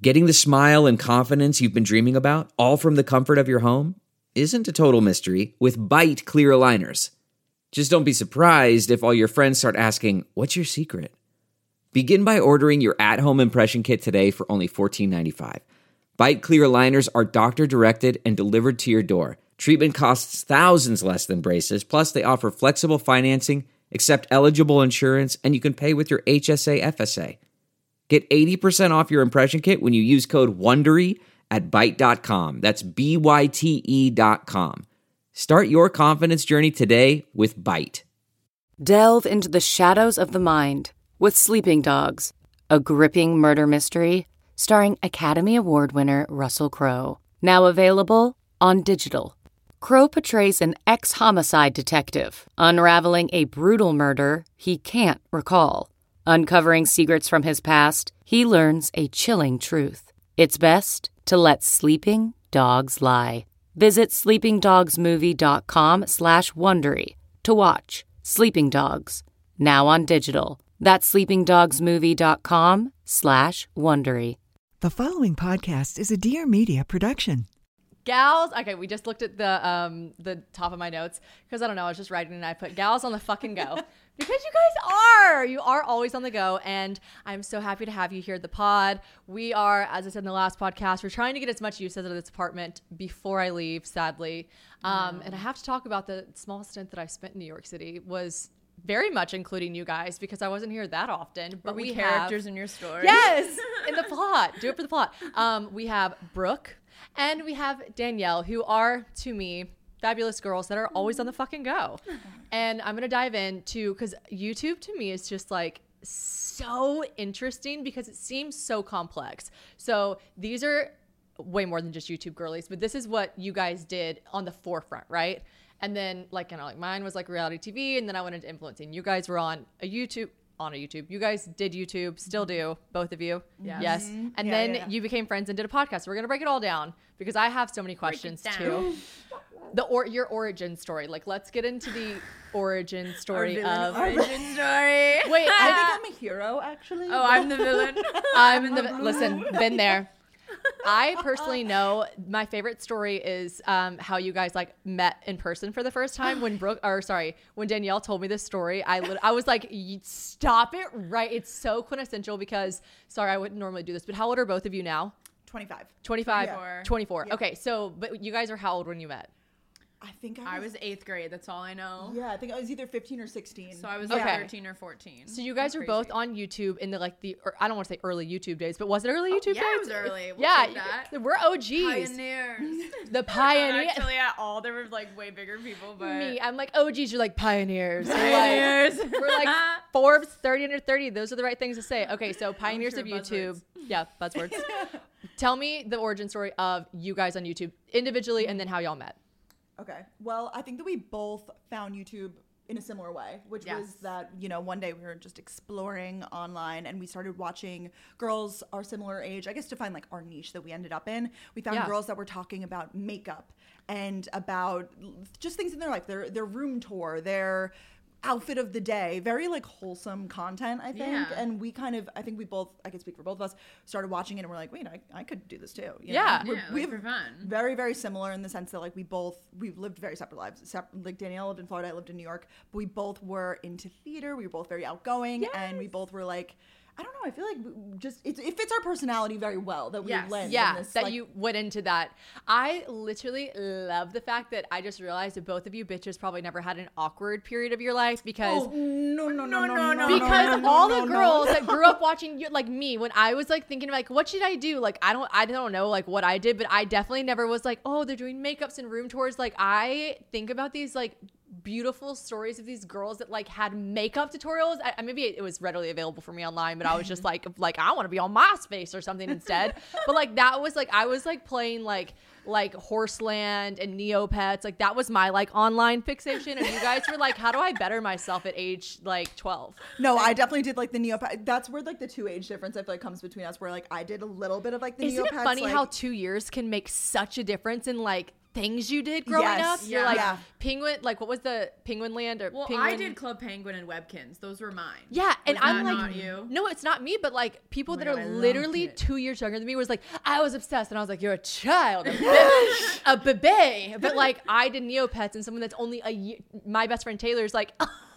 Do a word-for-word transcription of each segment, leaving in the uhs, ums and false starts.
Getting the smile and confidence you've been dreaming about, all from the comfort of your home, isn't a total mystery with Bite Clear Aligners. Just don't be surprised if all your friends start asking, "What's your secret?" Begin by ordering your at-home impression kit today for only fourteen ninety-five. Bite Clear Aligners are doctor-directed and delivered to your door. Treatment costs thousands less than braces, plus they offer flexible financing, accept eligible insurance, and you can pay with your H S A F S A. Get eighty percent off your impression kit when you use code WONDERY at byte dot com. That's B Y T E dot com. Start your confidence journey today with Bite. Delve into the shadows of the mind with Sleeping Dogs, a gripping murder mystery starring Academy Award winner Russell Crowe. Now available on digital. Crowe portrays an ex-homicide detective unraveling a brutal murder he can't recall. Uncovering secrets from his past, he learns a chilling truth. It's best to let sleeping dogs lie. Visit sleepingdogsmovie.com slash Wondery to watch Sleeping Dogs, now on digital. That's sleepingdogsmovie.com slash Wondery. The following podcast is a Dear Media production. Gals, okay, we just looked at the um the top of my notes because I don't know, I was just writing and I put gals on the fucking go. Because you guys are. You are always on the go, and I'm so happy to have you here at the pod. We are, as I said in the last podcast, we're trying to get as much use out of this apartment before I leave, sadly. Um, and I have to talk about the small stint that I spent in New York City was very much including you guys because I wasn't here that often. But Were we, we characters have, in your story? Yes, in the plot. Do it for the plot. Um, we have Brooke and we have Danielle, who are, to me, fabulous girls that are always on the fucking go. And I'm going to dive into, because YouTube to me is just like so interesting because it seems so complex. So these are way more than just YouTube girlies, but this is what you guys did on the forefront, right? And then like, you know, like mine was like reality T V, and then I went into influencing. You guys were on a YouTube, on a YouTube. You guys did YouTube, still do, both of you. Yes. Yes. Mm-hmm. And Yeah, then yeah. you became friends and did a podcast. So we're going to break it all down because I have so many questions too. The or your origin story. Like, let's get into the origin story of origin story. Wait, I I, think I'm a hero, actually. Oh, I'm the villain. I'm in the listen. Been there. I personally know my favorite story is um, how you guys like met in person for the first time when Brooke, or sorry, when Danielle told me this story. I lit- I was like, "Y- stop it right. It's so quintessential because sorry, I wouldn't normally do this, but how old are both of you now? twenty-five. twenty-five, twenty-four. twenty-four. Yeah. Okay, so but you guys are how old when you met? I think I I was, was eighth grade. That's all I know. yeah, I think I was either fifteen or sixteen. So I was Okay. like thirteen or fourteen. So you guys That's are both crazy. on YouTube in the like the or, I don't want to say early YouTube days, but was it early YouTube yeah, days? it was early. We'll yeah, take that. you- we're O Gs. Pioneers. The pioneer. Actually, at all, there were like way bigger people, but Me, I'm like O Gs. You're like pioneers. We're like- Pioneers. We're like Forbes thirty under thirty. Those are the right things to say. Okay, so pioneers sure of YouTube. buzzwords. Yeah, buzzwords. Tell me the origin story of you guys on YouTube individually, and then how y'all met. Okay. Well, I think that we both found YouTube in a similar way, which Yes. was that, you know, one day we were just exploring online and we started watching girls our similar age, I guess to find like our niche that we ended up in. We found Yeah. girls that were talking about makeup and about just things in their life, their their room tour, their outfit of the day, very like wholesome content, I think. Yeah. And we kind of, I think we both, I can speak for both of us, started watching it and we're like, wait, I, I could do this too. You Yeah. know? We're- Yeah, we like have for fun. very, very similar in the sense that like we both, we've lived very separate lives. Sep- like Danielle lived in Florida, I lived in New York, but we both were into theater. We were both very outgoing and we both were like, I don't know, I feel like we just, it, it fits our personality very well that we Yes. lend. in Yeah, this, that like- you went into that. I literally love the fact that I just realized that both of you bitches probably never had an awkward period of your life because Oh, no, no, no, no, no, no, because no, no, all no, the no. girls that grew up watching you, like me, when I was like thinking like, what should I do? Like, I don't, I don't know like what I did, but I definitely never was like, oh, they're doing makeups and room tours. Like, I think about these like beautiful stories of these girls that like had makeup tutorials. I, I- maybe it was readily available for me online, but I was just like, like I want to be on MySpace or something instead. But like that was like I was like playing like like Horseland and Neopets. Like that was my like online fixation, and you guys were like, how do I better myself at age like twelve? No, I definitely did like the Neopets. That's where like the two age difference I feel like comes between us. Where like I did a little bit of like the Isn't Neopets. it funny like, how two years can make such a difference in like things you did growing Yes. up. You're Yeah. like Yeah. Penguin, like what was the Penguin Land or Well, Penguin? I did Club Penguin and Webkins. Those were mine. Yeah, and Was I'm that like, not you? no, it's not me, but like people Oh my that God, are I loved literally it. two years younger than me was like, I was obsessed, and I was like, you're a child, a, ba- a baby. But like, I did Neopets, and someone that's only a year, my best friend Taylor's like,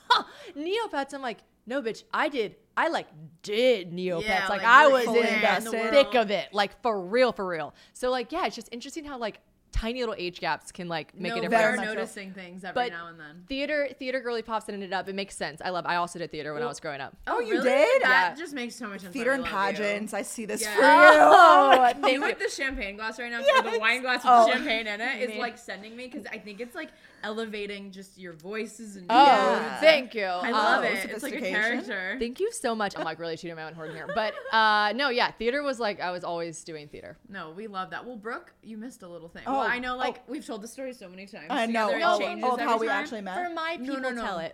Neopets. I'm like, no, bitch, I did. I like did Neopets. Yeah, like, like, I you're was fully in invested. the in the thick world. of it, like for real, for real. So like, yeah, it's just interesting how like tiny little age gaps can like make no, a we difference. are much so. noticing things every But now and then. theater, theater girly pops in it up. It makes sense. I love. I also did theater when I was growing up. Oh, you really? did? That Yeah. just makes so much sense. Theater I and love pageants. I see this Yeah. for you. Oh, You. thank You you. with the champagne glass right now, or the wine glass with Oh. the champagne in it, is Man. like sending me because I think it's like elevating just your voices and Oh, Yeah. thank you. I love Oh, it. It's like a sophistication. character. Thank you so much. I'm like really shooting my own horn here, but uh, no, yeah, theater was like I was always doing theater. No, we love that. Well, Brooke, you missed a little thing. Oh, well, I know, like oh. we've told the story so many times. I know. together, it Oh, changes oh, of how every we time. actually met. For my No, people, no, no. tell it.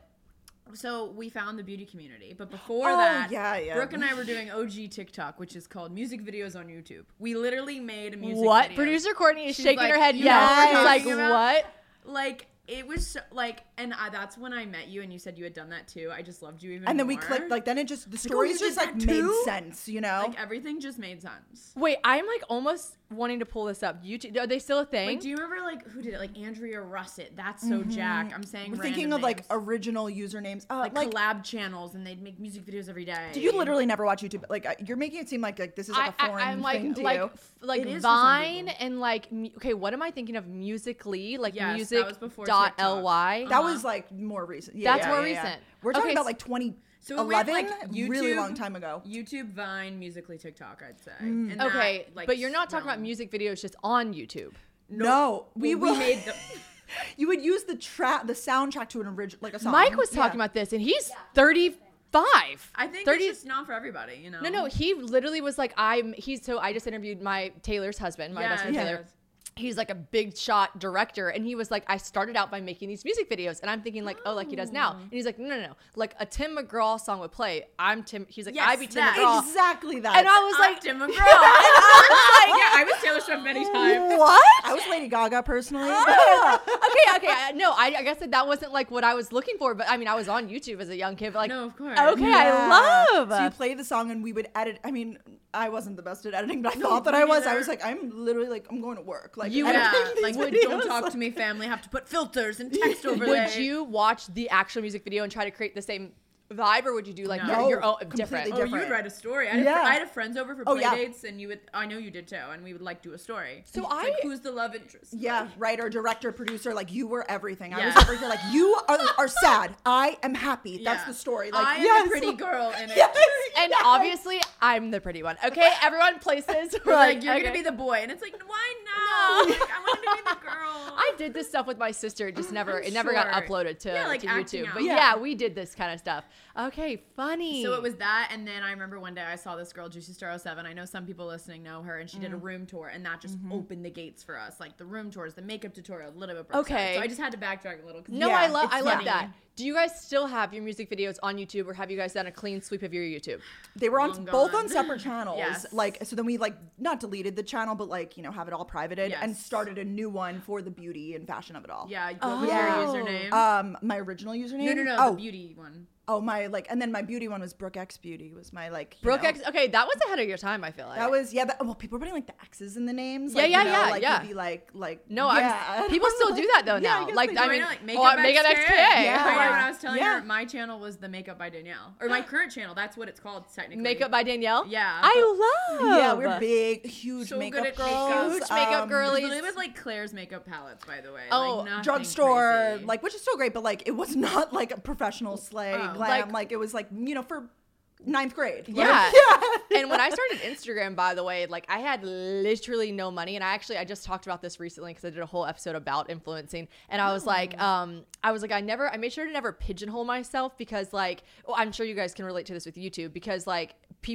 So we found the beauty community, but before Oh, that, yeah, yeah. Brooke and I were doing O G TikTok, which is called music videos on YouTube. We literally made a music What? video. Producer Courtney is She's shaking like, her head. "You know what Yes. we're She's like, talking about?" what? Like it was so, like, and I, that's when I met you, and you said you had done that too. I just loved you even. And then we more. clicked, like, then it just, the oh, stories you just, did like, that made too? sense, you know? like everything just made sense. Wait, I'm like almost wanting to pull this up. YouTube, are they still a thing? Like, do you remember like who did it? Like Andrea Russet. That's so Jack. I'm saying. We're random thinking of, like, names. original usernames. Uh, like, like, collab channels, and they'd make music videos every day. did you literally never watch YouTube? Like, I- you're making it seem like, like this is, like, a I, foreign I, I'm like thing to like you. f- like It is for some Vine people. and like mu- okay, what am I thinking of musically? Like Yes, that music was before dot TikTok. ly. That Uh-huh. was, like, more recent. Yeah, That's yeah, more yeah, yeah. recent. We're talking Okay, about, s- like, twenty So it went, eleven, like, really YouTube- long time ago. YouTube, Vine, Musically, TikTok, I'd say. And that, Okay, like, but you're not talking about realm. music videos just on YouTube. No, we, Well, will. we made the. You would use the track, the soundtrack to an original, like a song. Mike was talking Yeah. about this, and he's thirty-five. I think thirty. it's just not for everybody, you know. No, no, he literally was like, I'm. He's so. I just interviewed my Taylor's husband, my best friend Yes, Taylor. yes. He's like a big shot director, and he was like, I started out by making these music videos, and I'm thinking like, oh, like he does now. And he's like, no, no, no, like a Tim McGraw song would play. I'm Tim. He's like, Yes, I be Tim that. McGraw, Exactly that. and I was I'm like, Tim McGraw. yeah, I was Taylor Swift many times. what? I was Lady Gaga personally. okay, okay, I, no, I, I guess that that wasn't like what I was looking for, but I mean, I was on YouTube as a young kid, but like, No, of course. okay, Yeah. I love. So you play the song and we would edit. I mean, I wasn't the best at editing, but I No, thought that me I was. I neither. was like, I'm literally like, I'm going to work. Like, You- editing Yeah, these like would videos. don't talk to me, family. Have to put filters and text over there. Would you watch the actual music video and try to create the same vibe, or would you do like No. your, your own Completely different? Oh, you different. would write a story. I had, Yeah. I had friends over for Oh, play yeah. dates, and you would. I know you did too, and we would like do a story. So It's I- like, who's the love interest? Yeah, writer, director, producer, like you were everything. I Yeah. was over here like you are, are sad. I am happy. That's Yeah. the story. Like I am yes. a pretty girl, and it, Yes. And obviously, I'm the pretty one. Okay, everyone, places. we're like, you're okay. gonna be the boy, and it's like, why no? Like, I wanted to be the girl. I did this stuff with my sister. It just never, I'm it never got sure. uploaded to, Yeah, like to acting YouTube. out. But Yeah. yeah. we did this kind of stuff. Okay, funny. So it was that, and then I remember one day I saw this girl, Juicy Star oh seven. I know some people listening know her, and she Mm. did a room tour, and that just Mm-hmm. opened the gates for us. Like the room tours, the makeup tutorial, a little bit. Brooke said. Okay. So I just had to backtrack a little. 'cause No, Yeah, I love, it's I love funny. that. Do you guys still have your music videos on YouTube, or have you guys done a clean sweep of your YouTube? They were on Long both gone. on separate channels. Yes. Like so then we like not deleted the channel, but like, you know, have it all privated and Yes. started a new one for the beauty and fashion of it all. Yeah. What was Yeah. your username? Um my original username. no, no, no. Oh, The beauty one. oh my like and then my beauty one was Brooke X Beauty was my like you Brooke know, X. Okay, that was ahead of your time. I feel like That was yeah. That, well, people were putting like the X's in the names. Yeah, like, yeah, you know, yeah, like, yeah. You'd be like, like No, yeah. I'm, people still do that though Yeah, I now. guess like they I do. mean, I know, like oh, Makeup Makeup X X K. K. Yeah. I know, Yeah. when I was telling Yeah. her, my channel was the Makeup by Danielle, or my current channel. That's what it's called technically. Makeup by Danielle. Yeah. I love. Yeah, we're big, huge So makeup good at girls. makeup. Huge makeup um, girlies. Literally with like Claire's makeup palettes, by the way. Oh, like, nothing drugstore, crazy. like, which is still great, but like, it was not like a professional slay Oh. glam. Like- Like, it was like, you know, for ninth grade. Like, Yeah. yeah. And when I started Instagram, by the way, like I had literally no money. And I actually, I just talked about this recently because I did a whole episode about influencing. And I was like, um, I was like, I never, I made sure to never pigeonhole myself because like, well, I'm sure you guys can relate to this with YouTube because like people,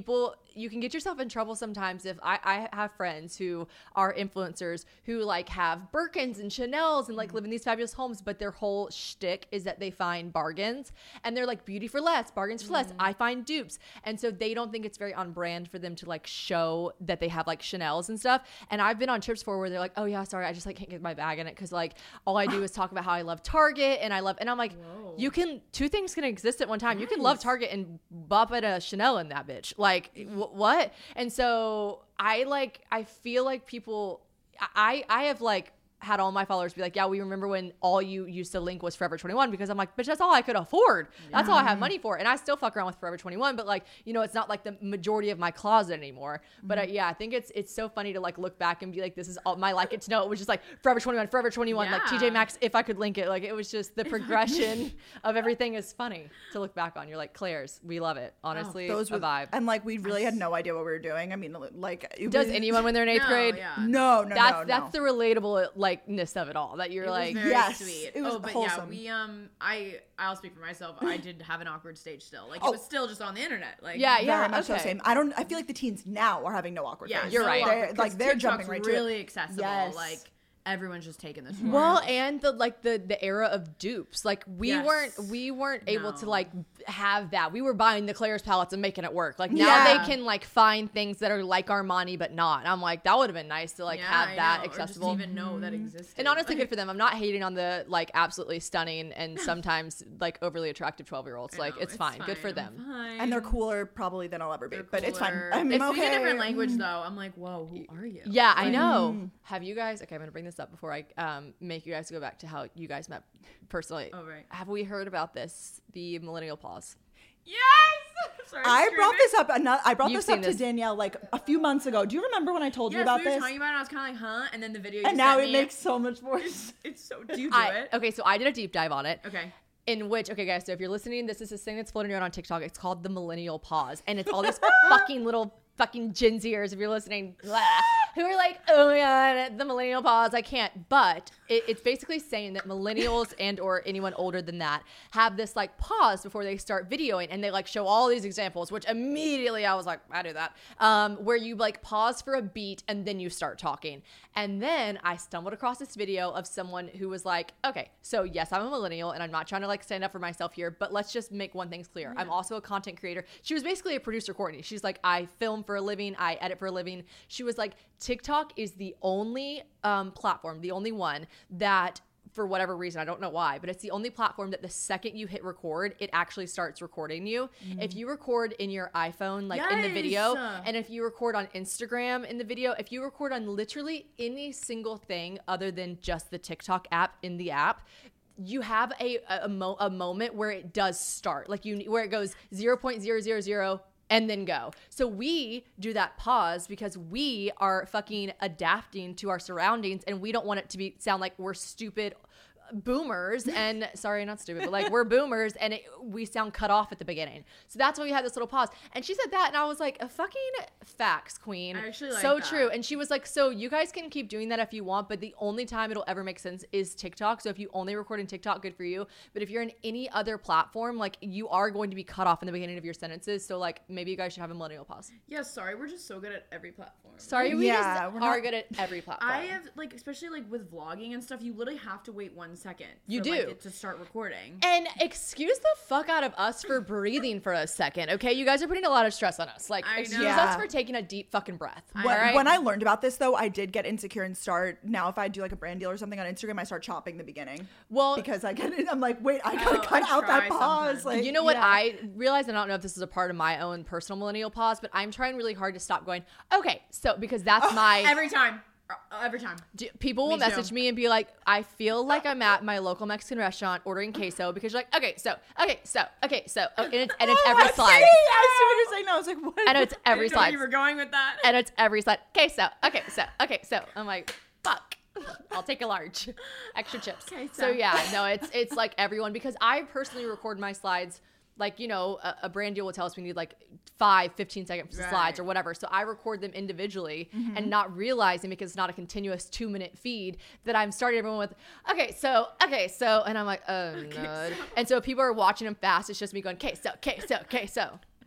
you can get yourself in trouble sometimes if I, I have friends who are influencers who like have Birkins and Chanels and like live in these fabulous homes, but their whole shtick is that they find bargains and they're like beauty for less, bargains for less. Mm. I find dupes. And so they don't think it's very on brand for them to like show that they have like Chanels and stuff. And I've been on trips before where they're like, oh yeah, sorry, I just like can't get my bag in it. Cause like all I do is talk about how I love Target and I love, and I'm like, Whoa. you can, two things can exist at one time. You can love Target and bop at a Chanel in that bitch. Like w- what? And so I like, I feel like people, I, I have like had all my followers be like, yeah, we remember when all you used to link was Forever twenty-one, because I'm like, bitch, that's all I could afford. That's all I have money for. And I still fuck around with Forever twenty-one, but like, you know, it's not like the majority of my closet anymore. But uh, yeah, I think it's it's so funny to like look back and be like, this is all my like it to know. It was just like Forever twenty-one, Forever twenty-one, like T J Yeah. Maxx, if I could link it. Like it was just the progression of everything is funny to look back on. You're like, Claire's, we love it. Honestly, Those a were vibe. and like we really had no idea what we were doing. I mean, like it Does was- anyone when they're in eighth No, grade? yeah. No, no, That's no, that's no. the relatable likeness of it all. That you're It like, was very Yes, sweet. it was oh, but wholesome. yeah, we um, I I'll speak for myself. I did have an awkward stage still. Like Oh. it was still just on the internet. Like Yeah, Very yeah, much so okay. same. I don't. I feel like the teens now are having no awkward. yeah, phase. You're so right. awkward, They're, 'cause like they're TikTok's jumping right to it. really accessible. Yes. Like everyone's just taking this. well, forward. and the like the the era of dupes. Like we Yes. weren't we weren't able to No. like have that. We were buying the Claire's palettes and making it work. Like now Yeah. they can like find things that are like Armani but not. I'm like, that would have been nice to like yeah, have I that know, or accessible. Just even know that existed. And honestly, Like, good for them. I'm not hating on the like absolutely stunning and sometimes like overly attractive twelve year olds. I Like know, it's, fine. Good for I'm them. fine. And they're cooler probably than I'll ever be. They're But it's fine. cooler. I mean, They speak okay. a different language though. I'm like, whoa, who are you? Yeah, I Like, know. Have you guys? Okay, I'm gonna bring this up before I um, make you guys go back to how you guys met personally. Oh, right. Have we heard about this? The millennial pause. Yes. Sorry, I I'm brought screaming. this up. Another, I brought You've this up seen to this. Danielle like a few months ago. Do you remember when I told you Yes, about we were this? talking about it. And I was kind of like, huh? And then the video. You And now sent it me, makes so much more It's, sense. it's so. Do you do I, it? okay, so I did a deep dive on it. Okay. In which, okay, guys, so if you're listening, this is this thing that's floating around on TikTok. It's called the millennial pause, and it's all these fucking little fucking Gen Zers, if you're listening, blah, who are like, oh my god, the millennial pause, I can't. But it, it's basically saying that millennials and or anyone older than that have this like pause before they start videoing, and they like show all these examples, which immediately I was like, I do that, um, where you like pause for a beat and then you start talking. And then I stumbled across this video of someone who was like, okay, so yes, I'm a millennial and I'm not trying to like stand up for myself here, but let's just make one thing clear. I'm also a content creator. She was basically a producer, Courtney. She's like, I film for a living, I edit for a living. She was like, TikTok is the only um, platform, the only one that, for whatever reason, I don't know why, but it's the only platform that the second you hit record, it actually starts recording you. Mm. If you record in your iPhone, like in the video, Yes. and if you record on Instagram in the video, if you record on literally any single thing other than just the TikTok app in the app, you have a a, mo- a moment where it does start, like you where it goes zero point zero zero zero and then go. So we do that pause because we are fucking adapting to our surroundings, and we don't want it to be sound like we're stupid boomers and sorry, not stupid, but like we're boomers and it, we sound cut off at the beginning. So that's why we had this little pause. And she said that, and I was like, a fucking facts, queen. I actually like so that. true. And she was like, so you guys can keep doing that if you want, but the only time it'll ever make sense is TikTok. So if you only record in TikTok, good for you. But if you're in any other platform, like you are going to be cut off in the beginning of your sentences. So like maybe you guys should have a millennial pause. Yeah. Sorry, we're just so good at every platform. Sorry, we Yeah, just we're are not- good at every platform. I have like, especially like with vlogging and stuff, you literally have to wait one second. You for, like, do. it to start recording. And excuse the fuck out of us for breathing for a second, okay? You guys are putting a lot of stress on us. Like, I excuse know. us Yeah. for taking a deep fucking breath. I When, all right? when I learned about this, though, I did get insecure and start. Now, if I do like a brand deal or something on Instagram, I start chopping the beginning. Well- because I get it. I'm like, wait, I gotta Oh, cut I out that try pause. sometimes. Like, you know what yeah. I realized? I don't know if this is a part of my own personal millennial pause, but I'm trying really hard to stop going, okay, so because that's my. Every time. Uh, Every time. D- people will Me too. message me and be like, I feel like I'm at my local Mexican restaurant ordering queso because you're like, okay, so, okay, so, okay, so, oh, and it's, and it's Oh, every I see. slide. I see what you're saying. No, I was like, what? And it's I every didn't know slide. you were going with that. And it's every slide. Okay, so, okay, so, okay, so. I'm like, fuck. I'll take a large. Extra chips. Okay, so. so. yeah, no, it's it's like everyone, because I personally record my slides. Like, you know, a, a brand deal will tell us we need like five, fifteen second Right. slides or whatever. So I record them individually and not realizing, because it's not a continuous two minute feed, that I'm starting everyone with, okay, so, okay, so, and I'm like, oh, no. And so if people are watching them fast, it's just me going, okay, so, okay, so, okay, so. I'm like,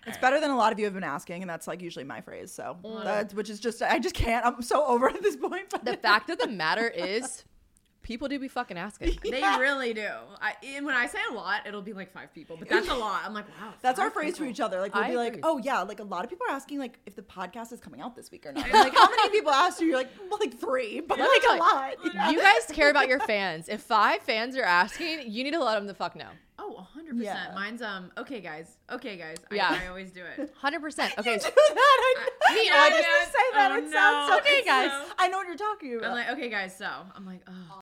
It's better than a lot of you have been asking, and that's like usually my phrase. So that's which is just I just can't. I'm so over at this point. But The fact of the matter is, people do be fucking asking. They really do. I, and when I say a lot, it'll be like five people, but that's a lot. I'm like, wow. That's our five phrase people. for each other. Like we'll I be like, agree. oh yeah, like a lot of people are asking like if the podcast is coming out this week or not. I'm like, how many people asked you? You're like, well, like three, but Let me like tell a you, lot. Yeah. You guys care about your fans. If five fans are asking, you need to let them the fuck know. Oh, one hundred percent. Yeah. Mine's, um, okay, guys. Okay, guys. I, Yeah. I always do it. one hundred percent. Okay. Do that. I, Me, I I just guess. to say that Oh, it no. sounds so Okay, guys. so- I know what you're talking about. I'm like, okay, guys, so. I'm like, oh.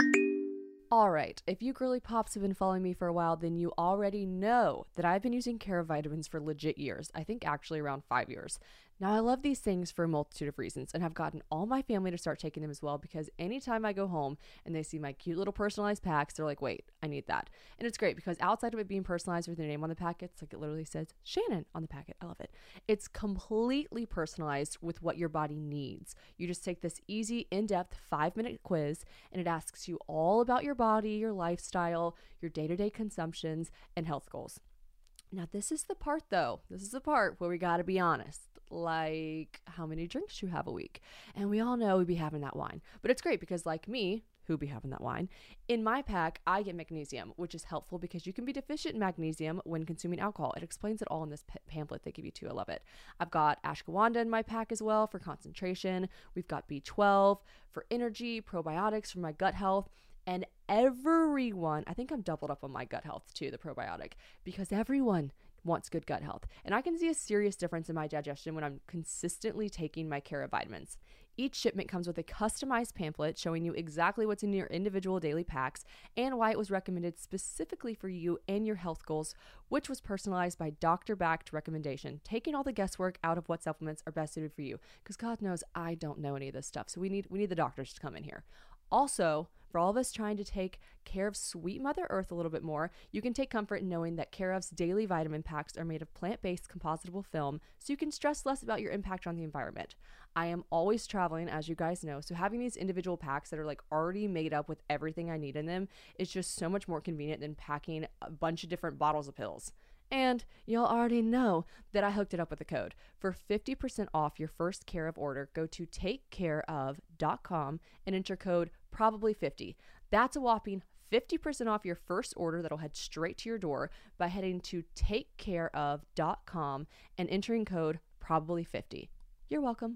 All right, if you girly pops have been following me for a while, then you already know that I've been using Cara vitamins for legit years. I think actually around five years. Now, I love these things for a multitude of reasons and have gotten all my family to start taking them as well because anytime I go home and they see my cute little personalized packs, they're like, wait, I need that. And it's great because outside of it being personalized with their name on the packet, it's like it literally says Shannon on the packet. I love it. It's completely personalized with what your body needs. You just take this easy, in-depth five-minute quiz and it asks you all about your body, your lifestyle, your day-to-day consumptions, and health goals. Now, this is the part, though. This is the part where we got to be honest. Like how many drinks you have a week. And we all know we be having that wine. But it's great because like me, who be having that wine, in my pack, I get magnesium, which is helpful because you can be deficient in magnesium when consuming alcohol. It explains it all in this p- pamphlet they give you too. I love it. I've got ashwagandha in my pack as well for concentration. We've got B twelve for energy, probiotics for my gut health. And everyone, I think I'm doubled up on my gut health too, the probiotic, because everyone wants good gut health. And I can see a serious difference in my digestion when I'm consistently taking my Cara vitamins. Each shipment comes with a customized pamphlet showing you exactly what's in your individual daily packs and why it was recommended specifically for you and your health goals, which was personalized by doctor-backed recommendation, taking all the guesswork out of what supplements are best suited for you. Because God knows I don't know any of this stuff, so we need we need the doctors to come in here. Also, for all of us trying to take care of sweet Mother Earth a little bit more, you can take comfort in knowing that Care of's daily vitamin packs are made of plant-based compositable film, so you can stress less about your impact on the environment. I am always traveling, as you guys know, so having these individual packs that are like already made up with everything I need in them is just so much more convenient than packing a bunch of different bottles of pills. And you'll already know that I hooked it up with a code. For fifty percent off your first Care of order, go to take care of dot com and enter code probably fifty. That's a whopping fifty percent off your first order that'll head straight to your door by heading to take care of dot com and entering code probably fifty. You're welcome.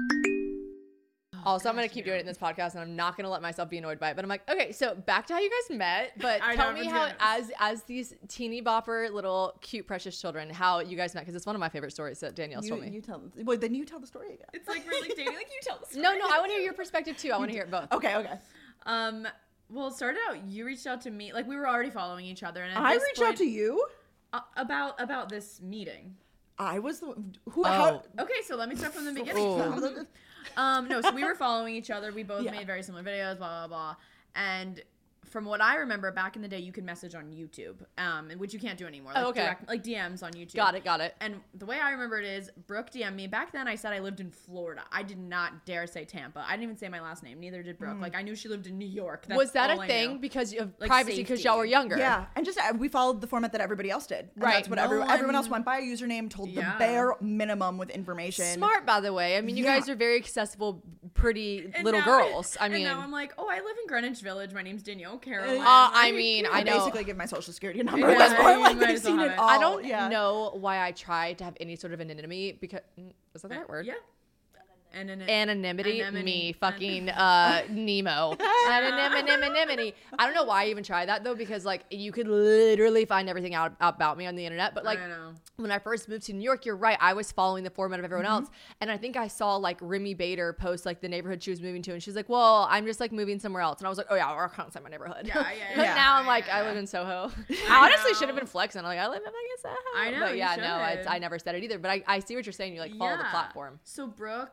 Also, I'm going to keep doing it in this podcast, and I'm not going to let myself be annoyed by it. But I'm like, okay, so back to how you guys met. But I tell know, me I'm how, gonna- as as these teeny bopper, little, cute, precious children, how you guys met. Because it's one of my favorite stories that Danielle's you, told me. you tell well, then you tell the story again. It's like we're like dating, like you tell the story. No, no, I want to hear your perspective, too. I want to hear it both. Okay, okay. Um, well, it started out, you reached out to me, like we were already following each other. And at I this reached out point- to you. Uh, about, about this meeting. I was the who. Oh. How, Okay, so let me start from the beginning. Oh. Um, no, so we were following each other. We both Yeah. made very similar videos, blah, blah, blah. And from what I remember, back in the day, you could message on YouTube, um, which you can't do anymore. Like Oh, okay. direct, like D Ms on YouTube. Got it, got it. And the way I remember it is, Brooke D M'd me. Back then, I said I lived in Florida. I did not dare say Tampa. I didn't even say my last name. Neither did Brooke. Like, I knew she lived in New York. That's Was that all a I thing knew. because of Like privacy because safety. y'all were younger? Yeah, and just uh, we followed the format that everybody else did. And Right. That's what No everyone, everyone else one- went by a username, told Yeah. the bare minimum with information. Smart, by the way. I mean, you Yeah. guys are very accessible, pretty And little now- girls. I and mean, now I'm like, oh, I live in Greenwich Village. My name's Danielle Caroline. Uh, I Like, mean, I I know. basically give my social security number Yeah, at this you point. Like might they've as well seen have it it. all. I don't yeah. know why I tried to have any sort of anonymity because mm, is that the right word? Yeah. And then Anonymity, Anemone. me fucking uh Nemo. Anonymity. I don't know why I even tried that though, because like you could literally find everything out about me on the internet. But like I know. when I first moved to New York, you're right, I was following the format of everyone Mm-hmm. else, and I think I saw like Remy Bader post like the neighborhood she was moving to, and she's like, "Well, I'm just like moving somewhere else," and I was like, "Oh yeah, we're outside my neighborhood." Yeah, yeah, But yeah. now I'm like, Yeah, I yeah. live in Soho. I, I honestly know. should have been flexing. I'm like, I live in fucking Soho. I know, But you yeah, no, should. it's, I never said it either. But I, I see what you're saying. You like follow the Yeah. platform. So Brooke,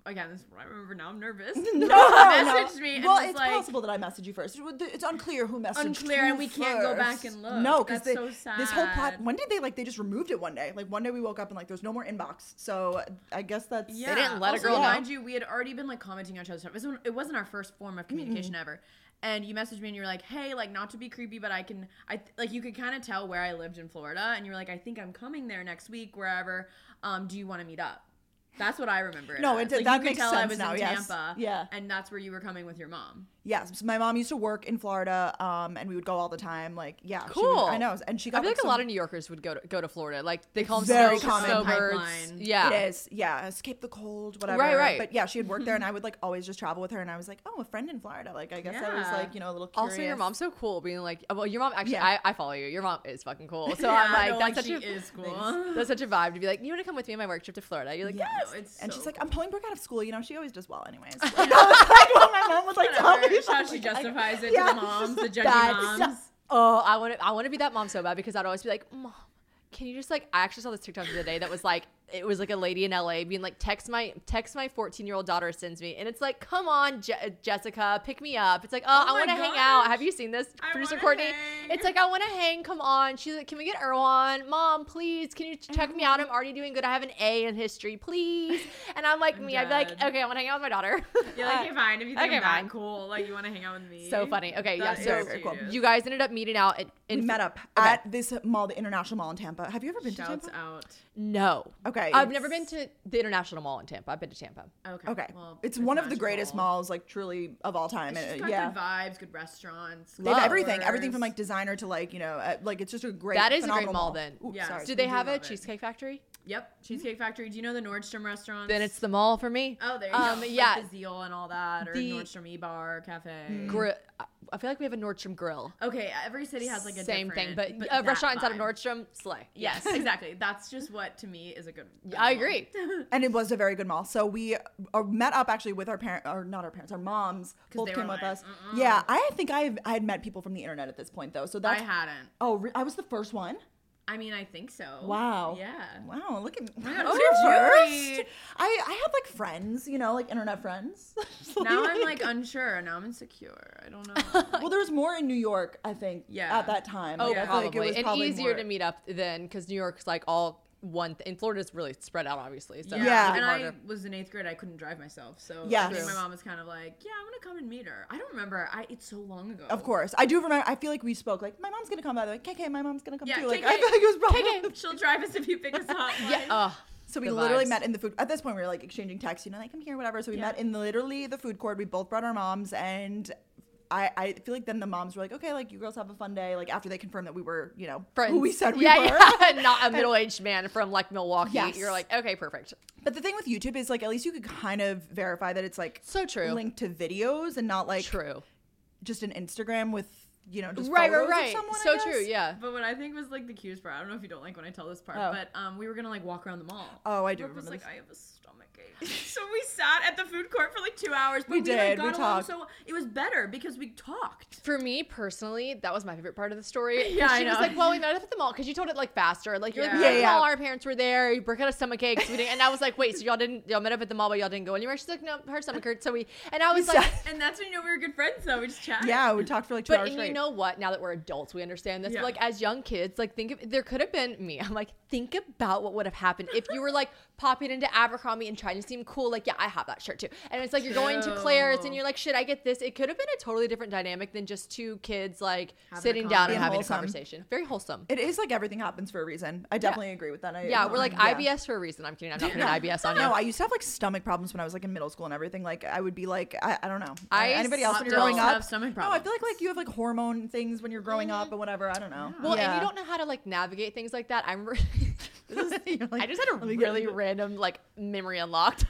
again, this is what I remember now. I'm nervous. No, messaged no. me and well, was it's like, possible that I messaged you first. It's unclear who messaged Unclear, who and we can't go back first. and look. No, because That's so sad. this whole plot. When did they like? They just removed it one day. Like one day we woke up and like there's no more inbox. So I guess that's Yeah. didn't let a also, girl know. mind you, we had already been like commenting on each other's stuff. It wasn't, it wasn't our first form of communication mm-hmm. ever. And you messaged me and you were like, hey, like not to be creepy, but I can, I like you could kind of tell where I lived in Florida. And you were like, I think I'm coming there next week, wherever. Um, do you want to meet up? That's what I remember. It no, as. it did. Like, that you could makes tell sense I was now. in Yes. Tampa. Yeah. And that's where you were coming with your mom. Yes, so my mom used to work in Florida, um, and we would go all the time. Like, yeah, she cool. would, I know, and she got. I feel like, like a lot some, of New Yorkers would go to go to Florida. Like they call them very snow, common. snowbirds. Pipeline. Yeah, it is. Yeah, escape the cold, whatever. Right, right. But yeah, she had worked there, and I would like always just travel with her, and I was like, oh, a friend in Florida. Like, I guess I was Yeah. like, you know, a little curious. Also, your mom's so cool, being like, well, your mom actually, Yeah. I, I follow you. Your mom is fucking cool. So Yeah, I'm like, no, that's like, such she a is cool. that's such a vibe to be like, you want to come with me on my work trip to Florida? You're like, Yes. yes. No, it's And so she's like, cool. I'm pulling Brooke out of school. You know, she always does well, anyways. Like, that was like what my mom would like tell me. That's how I'm she like, justifies it yeah, to the moms, the judgy that's- moms. Oh, I want to, I want to be that mom so bad because I'd always be like, Mom, can you just like, I actually saw this TikTok the other day that was like, it was like a lady in L A being like, text my, text my fourteen year old daughter sends me. And it's like, come on, Je- Jessica, pick me up. It's like, oh, Oh I my want to hang gosh. out. Have you seen this? I Producer wanna Courtney. hang. It's like, I want to hang. Come on. She's like, can we get Erwan? Mom, please. Can you check me out? I'm already doing good. I have an A in history, please. And I'm like, I'm me, I'd be like, dead. okay, I want to hang out with my daughter. You're like, okay, fine. If you think Okay, I'm that fine. cool, like you want to hang out with me. So funny. Okay, yeah. That So is very cool. genius. you guys ended up meeting out at, in We met up Okay. at this mall, the International Mall in Tampa. Have you ever been Shouts to Tampa? out. No. Okay, I've it's- never been to the International Mall in Tampa. I've been to Tampa. Okay. Okay, Well, it's one of the magical. greatest malls, like truly of all time. It's just And, got yeah, good vibes, good restaurants. they have Love. everything, everything from stores. like designer to like you know, uh, like it's just a great. That is a great phenomenal mall then. Ooh, Yeah. sorry. Do they We do have a love it. Cheesecake Factory? Yep, Cheesecake Factory. Do you know the Nordstrom restaurants? Then it's the mall for me. Oh, there you um, go. Yeah. Like the Zeal and all that, or The- Nordstrom E-Bar Cafe. Gri- I feel like we have a Nordstrom Grill. Okay, every city has like a Same thing, different- but, a that restaurant inside of vibe. Nordstrom, slay. Yes, exactly. That's just what to me is a good. good I mall. agree. And it was a very good mall. So we uh, met up actually with our parents, or not our parents, our moms. Both they came were with like, us. Yeah, I think I I had met people from the internet at this point though. So I that's hadn't. oh, re- I was the first one. I mean, I think so. Wow. Yeah. Wow, look at my God, oh, look at you. first. I I had like friends, you know, like internet friends. Now I'm like unsure. Now I'm insecure. I don't know. well, there was more in New York, I think. Yeah. At that time. Oh, Like, I feel like it probably. was And probably easier more- to meet up then because New York's like all one thing. And Florida's really spread out, obviously. So Yeah. Yeah. it'd be And I harder. was in eighth grade. I couldn't drive myself. So Yeah. I think True. my mom was kind of like, yeah, I'm going to come and meet her. I don't remember. I It's so long ago. Of course, I do remember. I feel like we spoke like my mom's gonna come by the way. K K, my mom's gonna come Yeah, too. Like K K. I feel like it was probably. K K, she'll drive us if you pick us up. Yeah. Oh, So we the literally vibes. met in the food. At this point, we were like exchanging texts, you know, like I'm here, whatever. So we Yeah. met in literally the food court. We both brought our moms, and I, I feel like then the moms were like, okay, like you girls have a fun day. Like after they confirmed that we were, you know, friends. who we said we yeah, were. Yeah. Not a middle aged man from like Milwaukee. Yes. You're like, okay, perfect. But the thing with YouTube is like at least you could kind of verify that it's like So true. linked to videos and not like True. just an Instagram with you know just Right, right, photos right. of someone. I So guess. true. Yeah. But what I think was like the cutest part, I don't know if you don't like when I tell this part, Oh. but um, we were gonna like walk around the mall. Oh, I do Brooke was remember like, this. I have a stomach ache. So we sat at the food court for like two hours. But We we, did, Like, we got along talked. so it was better because we talked. For me personally, that was my favorite part of the story. Yeah, I she was know. like, "Well, we met up at the mall," because you told it like faster. Like you're Yeah. like, "We went to Yeah, the yeah. mall, our parents were there. You Brooke had a stomach ache, so we didn't." And I was like, "Wait, so y'all didn't y'all met up at the mall, but y'all didn't go anywhere?" She's like, "No, her stomach hurt." So we and I was like, And that's when you know we were good friends though. We just chatted. Yeah, we talked for like two But hours and straight. you know what? Now that we're adults, we understand this. Yeah. But like as young kids, like think of there could have been me. I'm like, think about what would have happened if you were like popping into Abercrombie and trying to seem cool. Like, yeah, I have that shirt too. And it's like you're going to Claire's and you're like, shit, I get this. It could have been a totally different dynamic than just two kids like Having a sitting down and convo. having Wholesome. a conversation. Very wholesome. It is like everything happens for a reason. I definitely agree with that. I, Yeah, we're like yeah. I B S for a reason. I'm kidding. I'm not putting I B S on you. No, I used to have like stomach problems when I was like in middle school and everything. Like I would be like, I, I don't know. I Anybody else when you're still growing up? have stomach No, I feel problems. like like you have like hormone things when you're growing up and whatever. I don't know. Well, yeah. and you don't know how to like navigate things like that. I'm. Re- this is, You're like, I just had a let me get really into it. random like memory unlocked.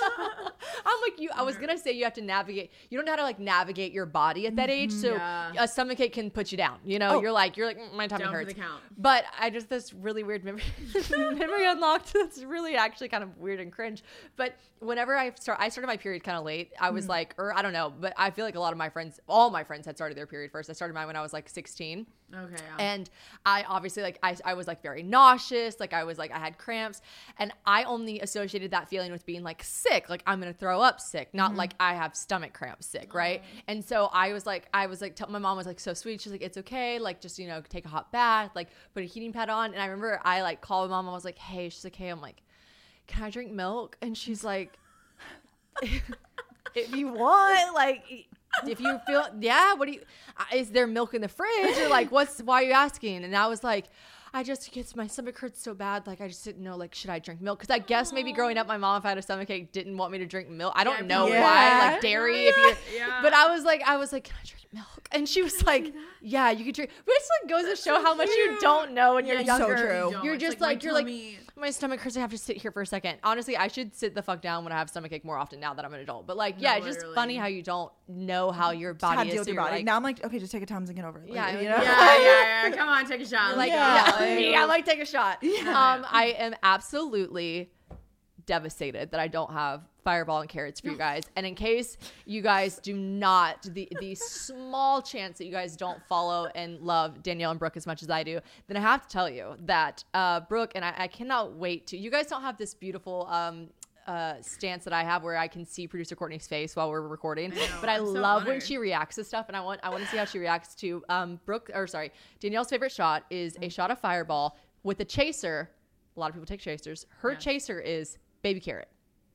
I'm like you. I was gonna say you have to navigate. You don't know how to like navigate your body at that age. So Yeah. a stomach ache can put you down. You know, Oh. you're like you're like "Mm, my tummy Down for hurts. the count. But I just this really weird memory memory unlocked. That's really actually kind of weird and cringe. But whenever I start, I started my period kind of late. I was like, or I don't know, but I feel like a lot of my friends, all my friends had started their period first. I started mine when I was like sixteen. Okay. Yeah. And I obviously like I, I was like very nauseous, like I was like I had cramps, and I only associated that feeling with being like sick, like I'm gonna throw up sick, not mm-hmm. like I have stomach cramps sick, right? Oh. And so I was like I was like t- my mom was like so sweet, she's like it's okay, like just you know take a hot bath, like put a heating pad on. And I remember I like called my mom, I was like hey, she's like hey, I'm like can I drink milk? And she's like if you want, like if you feel, yeah, what do you, is there milk in the fridge? Or like, what's, why are you asking? And I was like, I just, gets my stomach hurts so bad. Like, I just didn't know, like, should I drink milk? Because I guess maybe growing up, my mom, if I had a stomachache, didn't want me to drink milk. I don't yeah, know yeah. why, like dairy. If you, yeah. But I was like, I was like, can I drink milk? And she was like, yeah, you could drink. But it's like goes That's to show so how much you don't know when you're yeah, younger. So true. You're just like, like you're tummy. like, my stomach hurts. I have to sit here for a second. Honestly, I should sit the fuck down when I have stomachache more often now that I'm an adult. But like, no, yeah, it's just literally. funny how you don't know how your body how to is. Deal with your body. Like, now I'm like, okay, just take a Tums and get over it. Like, yeah, you know? know? yeah, yeah, yeah. Come on, take a shot. Like, yeah, yeah, like, yeah, like take a shot. Yeah. Um, I am absolutely devastated that I don't have Fireball and carrots for you guys. And in case you guys do not, the the small chance that you guys don't follow and love Danielle and Brooke as much as I do, then I have to tell you that uh, Brooke, and I, I cannot wait to, you guys don't have this beautiful um, uh, stance that I have where I can see producer Courtney's face while we're recording, I know, but I I'm love so when she reacts to stuff, and I want I want to see how she reacts to um, Brooke, or sorry, Danielle's favorite shot is a shot of Fireball with a chaser. A lot of people take chasers. Her yeah. chaser is baby carrot.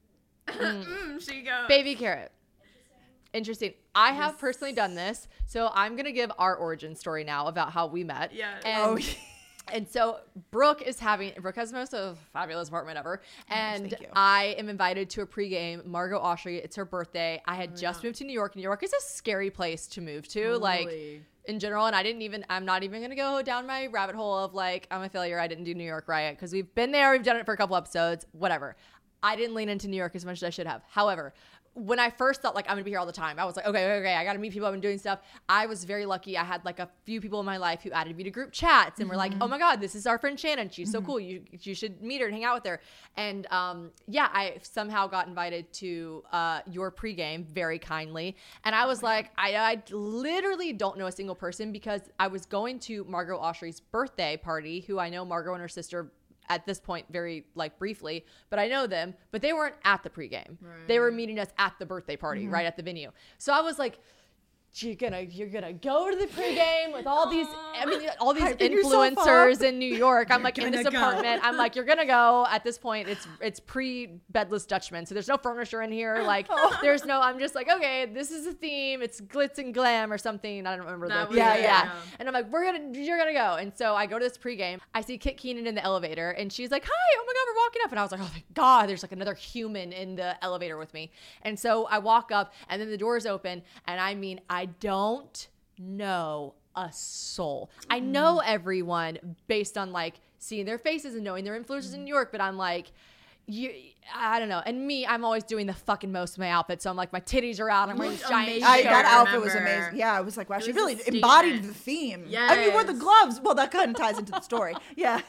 Mm. mm, she goes. Baby carrot. Interesting. I have yes. personally done this, so I'm gonna give our origin story now about how we met. Yeah. And, oh. and so Brooke is having Brooke has the most uh, fabulous apartment ever, and oh, I am invited to a pregame. Margot Oshry, it's her birthday. I had oh, just yeah. moved to New York. New York is a scary place to move to, totally. like in general. And I didn't even. I'm not even gonna go down my rabbit hole of like I'm a failure. I didn't do New York right because we've been there. We've done it for a couple episodes. Whatever. I didn't lean into New York as much as I should have. However, when I first thought like I'm gonna be here all the time, I was like, okay, okay, okay, I gotta meet people. I've been doing stuff. I was very lucky. I had like a few people in my life who added me to group chats and mm-hmm. were like, oh my God, this is our friend Shannon. She's so mm-hmm. cool. You you should meet her and hang out with her. And um, yeah, I somehow got invited to uh, your pregame very kindly. And I was like, I, I literally don't know a single person because I was going to Margot Oshry's birthday party, who I know Margot and her sister at this point very like briefly, but I know them, but they weren't at the pregame. Right. They were meeting us at the birthday party, mm-hmm. right at the venue. So I was like, you're gonna you're gonna go to the pregame with all these I mean all these influencers so in New York. I'm like in this apartment. Go. I'm like, you're gonna go. At this point, it's it's pre bedless Dutchman, so there's no furniture in here. Like oh. there's no. I'm just like, okay, this is a theme. It's glitz and glam or something. I don't remember that. Yeah, yeah, yeah. And I'm like, we're gonna you're gonna go. And so I go to this pregame. I see Kit Keenan in the elevator, and she's like, hi, oh my God, we're walking up. And I was like, oh my God, there's like another human in the elevator with me. And so I walk up, and then the doors open, and I mean, I don't know a soul. I know everyone based on like seeing their faces and knowing their influencers in New York, but I'm like, you, I don't know. And me, I'm always doing the fucking most of my outfit. So I'm like, my titties are out. I'm wearing giant. I, that outfit was amazing. Yeah, I was like, wow, it she really embodied the theme. Yes. I mean, wore the gloves. Well, that kind of ties into the story. Yeah.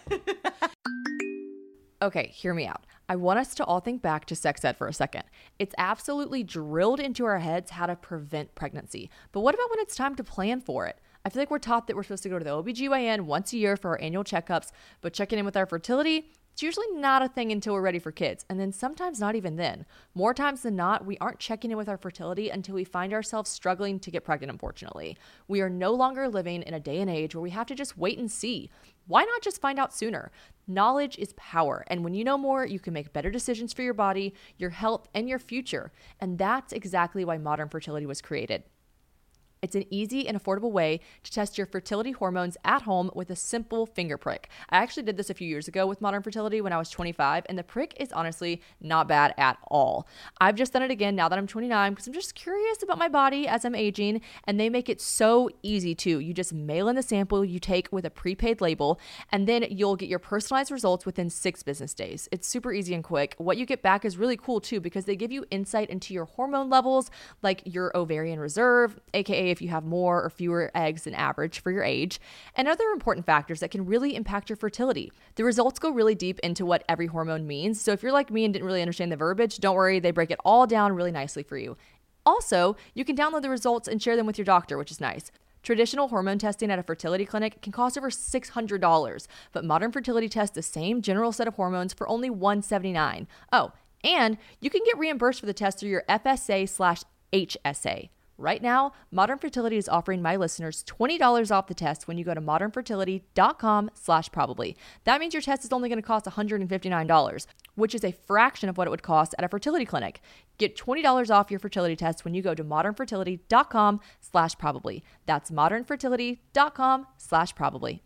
Okay, hear me out. I want us to all think back to sex ed for a second. It's absolutely drilled into our heads how to prevent pregnancy. But what about when it's time to plan for it? I feel like we're taught that we're supposed to go to the O B G Y N once a year for our annual checkups, but checking in with our fertility, it's usually not a thing until we're ready for kids. And then sometimes not even then. More times than not, we aren't checking in with our fertility until we find ourselves struggling to get pregnant, unfortunately. We are no longer living in a day and age where we have to just wait and see. Why not just find out sooner? Knowledge is power, and when you know more, you can make better decisions for your body, your health, and your future. And that's exactly why modern fertility was created. It's an easy and affordable way to test your fertility hormones at home with a simple finger prick. I actually did this a few years ago with Modern Fertility when I was twenty-five, and the prick is honestly not bad at all. I've just done it again now that I'm twenty-nine because I'm just curious about my body as I'm aging, and they make it so easy too. You just mail in the sample you take with a prepaid label, and then you'll get your personalized results within six business days. It's super easy and quick. What you get back is really cool too because they give you insight into your hormone levels, like your ovarian reserve, aka if you have more or fewer eggs than average for your age, and other important factors that can really impact your fertility. The results go really deep into what every hormone means, so if you're like me and didn't really understand the verbiage, don't worry, they break it all down really nicely for you. Also, you can download the results and share them with your doctor, which is nice. Traditional hormone testing at a fertility clinic can cost over six hundred dollars, but Modern Fertility tests the same general set of hormones for only one hundred seventy-nine dollars. Oh, and you can get reimbursed for the test through your F S A slash H S A. Right now, Modern Fertility is offering my listeners twenty dollars off the test when you go to modernfertility.com slash probably. That means your test is only going to cost one hundred fifty-nine dollars, which is a fraction of what it would cost at a fertility clinic. Get twenty dollars off your fertility test when you go to modernfertility.com slash probably. That's modernfertility.com slash probably.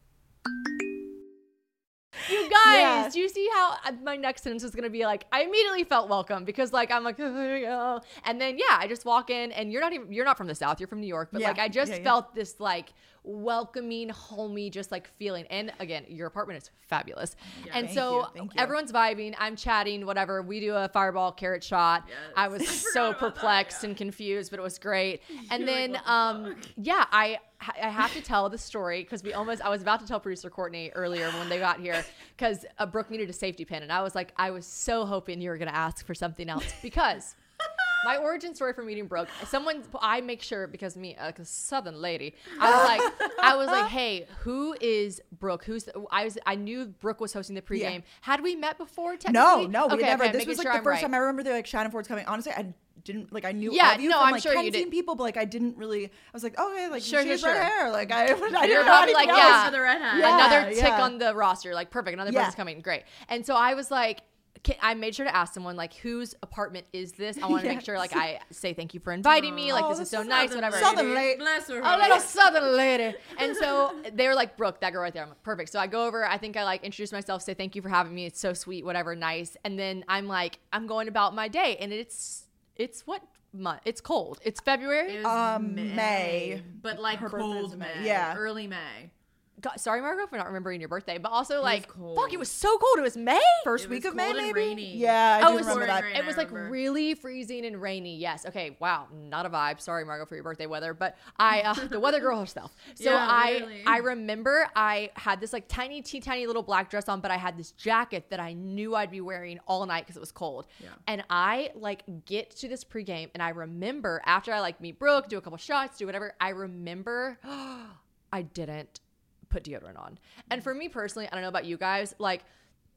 You guys, Yeah. do you see how my next sentence is going to be like, I immediately felt welcome because like, I'm like, oh. And then, yeah, I just walk in and you're not even, you're not from the South, you're from New York. But Yeah. like, I just Yeah, yeah. felt this like welcoming, homey, just like feeling. And again, your apartment is fabulous. and Thank so you, thank you. everyone's vibing. I'm chatting, whatever. We do a fireball carrot shot. I was so perplexed and confused, but it was great. And then, um, yeah, I, I have to tell the story because we almost, I was about to tell producer Courtney earlier when they got here because uh, Brooke needed a safety pin. And I was like, I was so hoping you were going to ask for something else because my origin story for meeting Brooke, someone, I make sure because me, like a Southern lady, I was like, I was like, hey, who is Brooke? Who's, the, I was, I knew Brooke was hosting the pregame. Yeah. Had we met before? No, Technically? no, we okay, never. okay, This making was like sure the I'm first right. time I remember they're like Shannon Ford's coming. Honestly, I didn't like. I knew Yeah, of you no, from I'm like sure you Kensington didn't. people, but like I didn't really. I was like, okay, like Sure, she has sure, red sure. hair. Like I, I didn't You're know probably anything like, else. yeah. For the redhead. Yeah. Another tick yeah. on the roster. Like, perfect. Another Yeah. person's coming. Great. And so I was like, can, I made sure to ask someone, like, whose apartment is this? I want to make sure, like, I say thank you for inviting me. Like, Oh, this is this so is nice, Southern whatever. Southern lady. Bless her A heart. little Southern lady. And so they were like, Brooke, that girl right there. I'm like, perfect. So I go over. I think I, like, introduce myself, say thank you for having me. It's so sweet, whatever, nice. And then I'm like, I'm going about my day. And it's, it's what month? It's cold. It's February. It was Um, May. But like Her birthday's cold in May. May. Yeah. Early May. God, sorry, Margot, for not remembering your birthday. But also, like, cold. fuck, it was so cold. It was May. First It week was of May, cold and maybe. rainy. Yeah, I Oh, do it was remember that. pouring rain. It was I like remember. really freezing and rainy. Yes. Okay. Wow. Not a vibe. Sorry, Margot, for your birthday weather. But I, uh, the weather girl herself. So Yeah, I, literally. I remember I had this like tiny, teeny, tiny little black dress on, but I had this jacket that I knew I'd be wearing all night because it was cold. Yeah. And I like get to this pregame, and I remember after I like meet Brooke, do a couple shots, do whatever. I remember I didn't put deodorant on. And for me personally, I don't know about you guys, like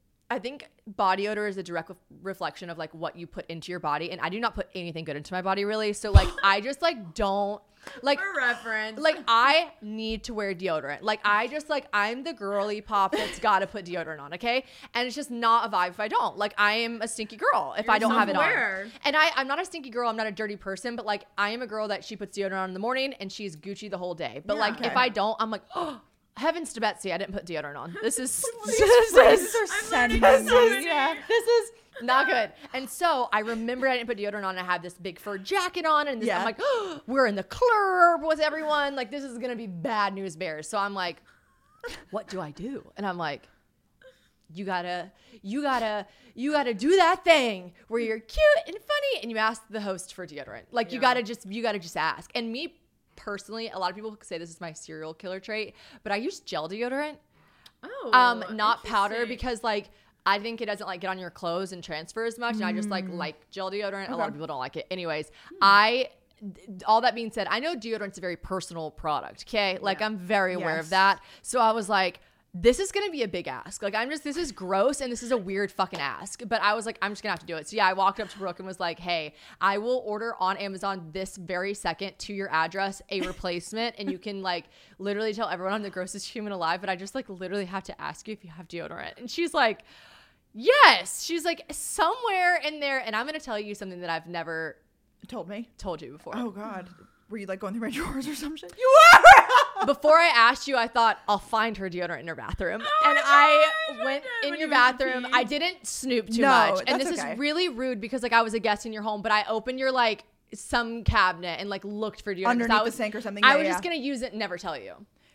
I think body odor is a direct ref- reflection of like what you put into your body, and I do not put anything good into my body really. So like I just like don't like For reference. like I need to wear deodorant. Like I just like I'm the girly pop that's got to put deodorant on, okay? And it's just not a vibe if I don't. Like I am a stinky girl if You're I don't have it on. self-aware. And I I'm not a stinky girl. I'm not a dirty person, but like I am a girl that she puts deodorant on in the morning and she's Gucci the whole day. But Yeah. like Okay. if I don't, I'm like, oh, heavens to Betsy, I didn't put deodorant on. This is These phrases are sending learning me. so many. Yeah. this is not good. And so I remember I didn't put deodorant on. I had this big fur jacket on, and this, Yeah. I'm like, oh, we're in the club with everyone. Like, this is gonna be bad news bears. So I'm like, what do I do? And I'm like, you gotta, you gotta, you gotta do that thing where you're cute and funny, and you ask the host for deodorant. Like, you Yeah. gotta just, you gotta just ask. And me personally, a lot of people say this is my serial killer trait, but I use gel deodorant. Oh, um not powder interesting. because like I think it doesn't like get on your clothes and transfer as much, and I just Mm. like like gel deodorant. A lot of people don't like it. Anyways, Hmm. I all that being said, I know deodorant's a very personal product. Okay, like Yeah. I'm very aware Yes. of that. So I was like, this is gonna be a big ask. Like I'm just this is gross and this is a weird fucking ask. But I was like, I'm just gonna have to do it. So yeah, I walked up to Brooke and was like, hey, I will order on Amazon this very second to your address a replacement, and you can like literally tell everyone I'm the grossest human alive, but I just like literally have to ask you if you have deodorant. And she's like, yes. She's like, somewhere in there, and I'm gonna tell you something that I've never Told me. told you before. Oh God. Were you like going through my drawers or some shit? You were. Before I asked you, I thought I'll find her deodorant in her bathroom, Oh and my I gosh, I went did in when your you went to bathroom. pee. I didn't snoop too No, much, and that's this okay. is really rude because like I was a guest in your home, but I opened your like some cabinet and like looked for deodorant. 'cause Underneath I the was, sink or something. I Yeah, was yeah. just gonna use it and never tell you.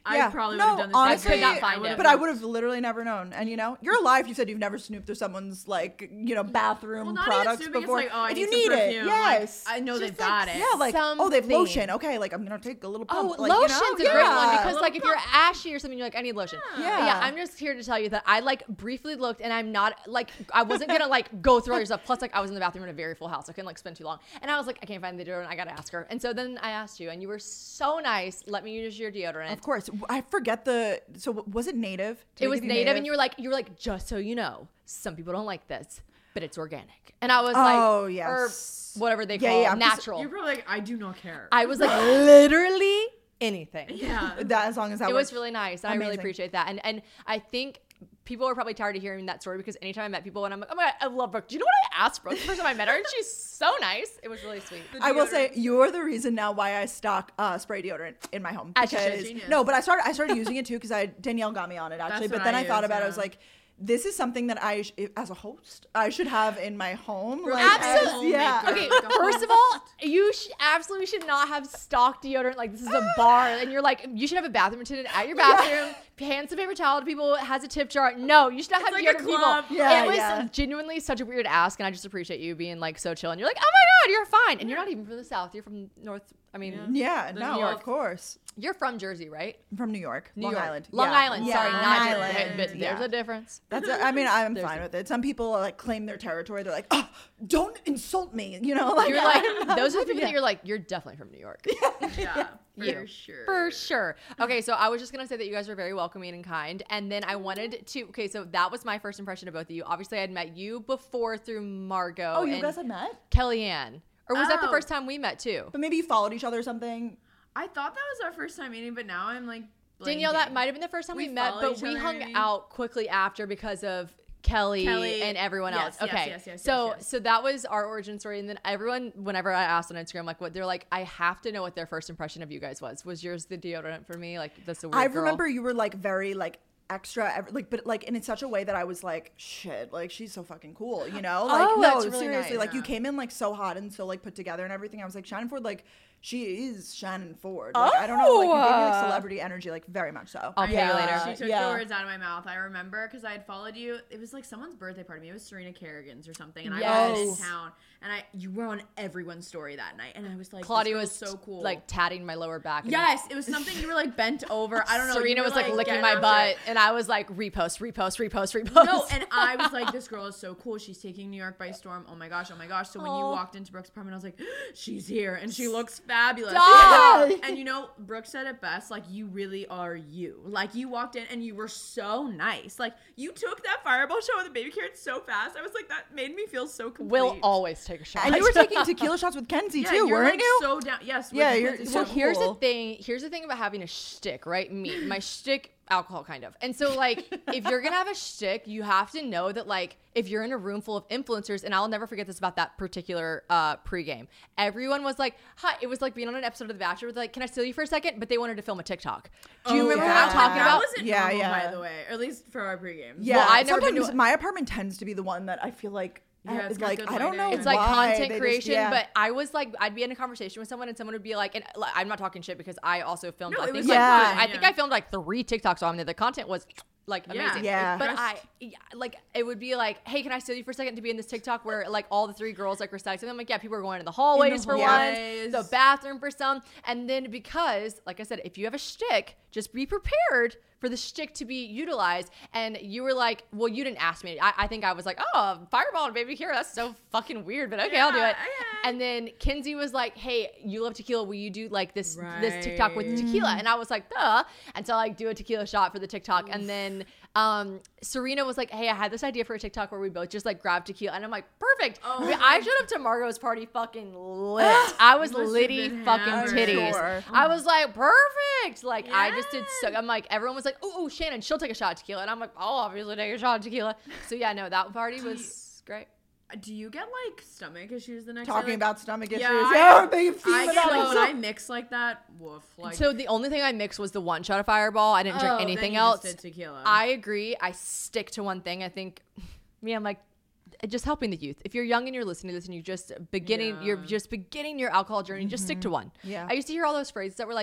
I probably no, would have done the honestly, same thing. I could not find it. But I would have literally never known. And you know, you're alive. You said you've never snooped through someone's like, you know, bathroom Well, not products even snooping, before. It's like, oh, I if need you some need it, perfume. Like, yes. I know Just they've got like, it. Yeah, like oh, they have Something. lotion. Okay, like I'm gonna take a little pump. Oh, like, lotion's you know? a great yeah. one because, A like, little if you're pump. ashy or something, you're like, I need lotion. Yeah. But yeah, I'm just here to tell you that I like briefly looked, and I'm not like I wasn't gonna like go through all your stuff. Plus, like I was in the bathroom in a very full house, I couldn't like spend too long, and I was like, I can't find the deodorant. I gotta ask her. And so then I asked you, and you were so nice. Let me use your deodorant. Of course, I forget the. So was it native? Did It they was give you native, and you were like, you were like, just so you know, some people don't like this, but it's organic. And I was Oh, like, yes. or whatever they Yeah, call yeah, it, I'm just- natural. You're probably like, I do not care. I was like, literally anything. yeah. that as long as that It works. was really nice. And I really Amazing. appreciate that. And and I think people are probably tired of hearing that story because anytime I met people and I'm like, oh my God, I love Brooke. Do you know what I asked Brooke the first time I met her? And she's so nice. It was really sweet. I will say you're the reason now why I stock uh, spray deodorant in my home. As you should. Because- Genius. no, but I started I started using it too because I Danielle got me on it actually. That's But what then I I, thought use, about it. I yeah. was like, this is something that I, sh- as a host, I should have in my home. Like, Absolutely. as- yeah. Homemaker. Okay, Like a first whole- of all, you sh- absolutely should not have stock deodorant. Like, this is a bar. And you're like, you should have a bathroom attendant at your bathroom. Hand some paper towel to people. It has a tip jar. No, you should not have It's like a deodorant people. club. Yeah, it was yeah. genuinely such a weird ask. And I just appreciate you being like so chill. And you're like, oh my God, you're fine. And you're not even from the South. You're from North. I mean, Yeah, no, New York. of course. you're from Jersey, right? I'm from New York, New Long York. Island. Long Yeah. Island. Yeah, Sorry, Long not Jersey. Island. Okay, but there's Yeah. a difference. That's a, I mean, I'm There's fine a- with it. Some people like claim their territory. They're like, oh, don't insult me. You know, like You're like, those are the people that you're like, you're definitely from New York. Yeah, for Yeah, sure. For sure. Okay, so I was just gonna say that you guys were very welcoming and kind, and then I wanted to. Okay, so that was my first impression of both of you. Obviously, I had met you before through Margot. Oh, you and guys had met? Kellyanne, or was that the Oh. first time we met too? But maybe you followed each other or something. I thought that was our first time meeting, but now I'm like, Danielle, that blanking. might have been the first time we, We met, follow but each we other, hung maybe? out quickly after because of Kelly, Kelly, and everyone yes, else. yes, Okay, yes, yes, so yes, yes. so that was our origin story, and then everyone, whenever I asked on Instagram, like what they're like, I have to know what their first impression of you guys was. Was yours the deodorant for me? Like that's a weird I girl. remember you were like very like extra, ev- like, but like, and in such a way that I was like, shit, like she's so fucking cool, you know? Like, Oh, no, that's really seriously, nice. like you came in like so hot and so like put together and everything. I was like, Shannon Ford, like she is Shannon Ford. Like, I don't know, like you gave me like Oh. celebrity energy, like very much so. I'll pay you later. She took yeah. the words out of my mouth. I remember because I had followed you. It was like someone's birthday party. It was Serena Kerrigan's or something, and I was in Yes. town. And I, you were on everyone's story that night, and I was like, Claudia this was girl's so cool. like tatting my lower back. and yes, it was something you were like bent over. I don't know. you Serena were, was like, licking getting my after butt, it. and I was like, repost, repost, repost, repost. No, and I was like, this girl is so cool. She's taking New York by storm. Oh my gosh, oh my gosh. So when you Aw. walked into Brooke's apartment, I was like, she's here, and she looks fabulous. Stop! And, and you know, Brooke said it best. Like, you really are you. Like, you walked in and you were so nice. Like, you took that fireball shot with the baby carrot so fast. I was like, that made me feel so complete. We'll always take a shot. And you were taking tequila shots with Kenzie yeah, too, you're weren't like you? so down. Yes. with Yeah, the you're- kids. so So here's the cool. thing. Here's the thing about having a shtick, right? Me, my shtick, alcohol, kind of. And so, like, if you're gonna have a shtick, you have to know that, like, if you're in a room full of influencers, and I'll never forget this about that particular uh, pregame. Everyone was like, "Hi!" It was like being on an episode of The Bachelor. With like, "Can I steal you for a second?" But they wanted to film a TikTok. Do you Oh, remember yeah. what I'm talking That about? wasn't Yeah, normal, yeah. by the way. Or at least for our pregame. Yeah, Well, I've never been sometimes to- my apartment tends to be the one that I feel like, Yeah, it's got like good I don't know. lighting. It's like why they content just- creation, yeah. but I was like, I'd be in a conversation with someone, and someone would be like, and like, I'm not talking shit because I also filmed. No, I it think, was like, Yeah. fun, I think yeah. I filmed like three TikToks on it. The content was like Yeah. amazing. Yeah. But I, yeah, like, it would be like, hey, can I steal you for a second to be in this TikTok where like all the three girls like were sexting? I'm like, yeah, people are going to the hallways for hallways. one, the bathroom for some, and then because, like I said, if you have a shtick, just be prepared for the shtick to be utilized. And you were like, well, you didn't ask me. I, I think I was like, oh, fireball and baby Kira, that's so fucking weird, but okay, I'll do it. Yeah, okay. And then Kenzie was like, hey, you love tequila. Will you do like this this TikTok with Right. tequila? And I was like, duh. And so I like do a tequila shot for the TikTok. And then um, Serena was like, hey, I had this idea for a TikTok where we both just like grab tequila. And I'm like, perfect. Oh I, mean, my I showed up to Margot's party fucking lit. I was You must have litty been fucking hammered. titties. Sure. I was like, perfect. Like I just did so. Yes. I'm like, everyone was like, oh, oh, Shannon, she'll take a shot of tequila. And I'm like, I'll obviously take a shot of tequila. So yeah, no, that party was great. Do you get like stomach issues the next day? talking Like, about stomach issues. Yeah, Yeah, I- we're big theme I of get that like when episode. I mix like that, woof. Like, So the only thing I mixed was the one shot of Fireball. I didn't drink oh, then anything you else. Just did tequila. I agree. I stick to one thing. I think, me, I'm like, just helping the youth. If you're young and you're listening to this and you just beginning, Yeah. you're just beginning your alcohol journey, just stick to one. Yeah. I used to hear all those phrases that were like,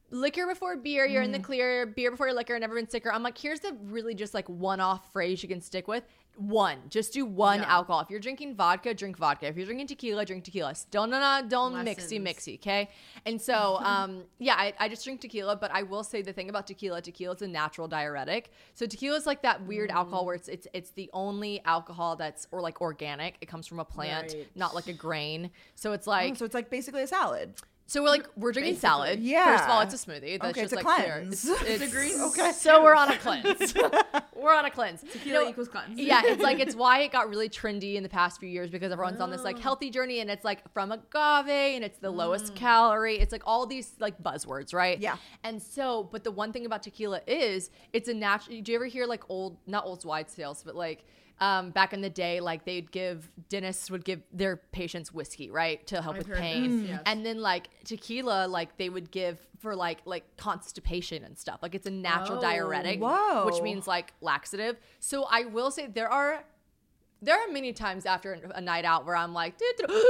liquor before beer, you're in the clear, beer before your liquor, never been sicker. I'm like, here's the really just like one-off phrase you can stick with. One, just do one Yeah. alcohol. If you're drinking vodka, drink vodka. If you're drinking tequila, drink tequila. Don't, no, no, don't Lessons. mixy, mixy, okay? And so, um, yeah, I, I just drink tequila, but I will say the thing about tequila, tequila is a natural diuretic. So tequila is like that weird alcohol where it's it's it's the only alcohol that's, or like organic. It comes from a plant, Right. not like a grain. So it's like, Oh, so it's like basically a salad. so we're like, we're drinking Basically. salad. Yeah. First of all, it's a smoothie. That's Okay, just it's a like clear. cleanse. It's, It's a it's- green Okay. So we're on a cleanse. We're on a cleanse. Tequila You know, equals cleanse. yeah, it's like it's why it got really trendy in the past few years because everyone's on this Oh. like healthy journey and it's like from agave and it's the Mm. lowest calorie. It's like all these like buzzwords, right? Yeah. And so, but the one thing about tequila is it's a natural. Do you ever hear like old, not old wives' tales, but like um, back in the day, like they'd give dentists would give their patients whiskey, right, to help I've with heard pain, this, yes. and then like tequila, like they would give for like like constipation and stuff. Like it's a natural Oh. diuretic, Whoa. which means like laxative. So I will say there are there are many times after a night out where I'm like,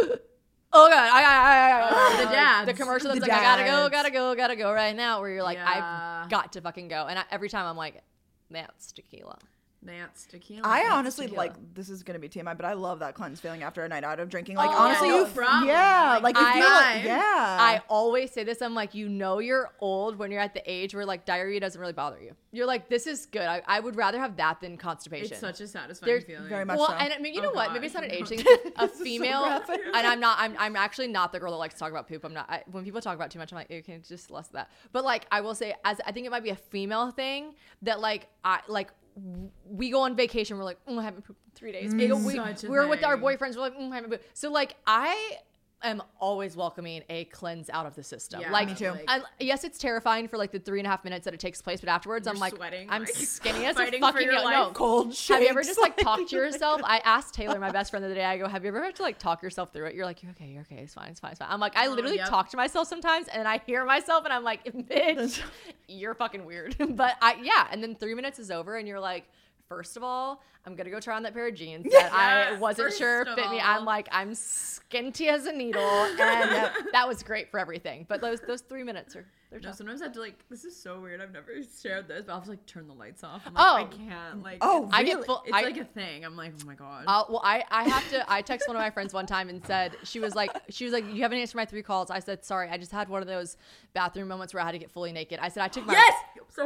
oh god, I, I, I, I, Oh, the like, dads. the commercial that's The like, I gotta go, dads. gotta go, gotta go right now. Where you're like, Yeah. I've got to fucking go, and I, every time I'm like, that's tequila. That's tequila. I That's honestly tequila. like this is gonna be T M I, but I love that cleanse feeling after a night out of drinking. Like Oh, honestly, yeah, you no f- problem. yeah, Like, like you I- feel like, Fine. yeah. I always say this. I'm like, you know, you're old when you're at the age where like diarrhea doesn't really bother you. You're like, this is good. I, I would rather have that than constipation. It's such a satisfying There's- feeling. Very much well, so. and I mean, you Oh, know what? God. Maybe it's not an age thing. This A is so female, graphic. and I'm not. I'm. I'm actually not the girl that likes to talk about poop. I'm not. I, when people talk about it too much, I'm like, okay, just less of that. But like, I will say, as I think it might be a female thing that like, I like. w- We go on vacation. We're like, oh, I haven't pooped in three days. We go- we, Such a we're with our thing. boyfriends. We're like, mm, I haven't pooped. So like, I am always welcoming a cleanse out of the system. Yeah, like, Me too. like- I, yes, it's terrifying for like the three and a half minutes that it takes place, but afterwards, You're I'm like, sweating, I'm like, skinny as a fighting for fucking your no, life. no. Cold Have you ever shakes, just like like- talked to yourself? I asked Taylor, my best friend, the other day. I go, "Have you ever had to like talk yourself through it?" You're like, "You're okay, you're okay, it's fine, it's fine, it's fine." I'm like, I Oh, literally yep. talk to myself sometimes, and I hear myself, and I'm like, "Bitch, you're fucking weird." But I, yeah, and then three minutes is over, and you're like, first of all, I'm gonna go try on that pair of jeans that I Yes, wasn't first sure of fit me. all. I'm like, I'm skinty as a needle, and that was great for everything. But those those three minutes are they're No, tough. sometimes I have to like. This is so weird. I've never shared this, but I'll have to like turn the lights off. I'm like, Oh. I can't. Like, Oh, it's, I get really? full. it's I, like a thing. I'm like, oh my god. Uh, well, I, I have to. I texted one of my friends one time and said she was like she was like you haven't answered my three calls. I said sorry. I just had one of those bathroom moments where I had to get fully naked. I said I took my yes. So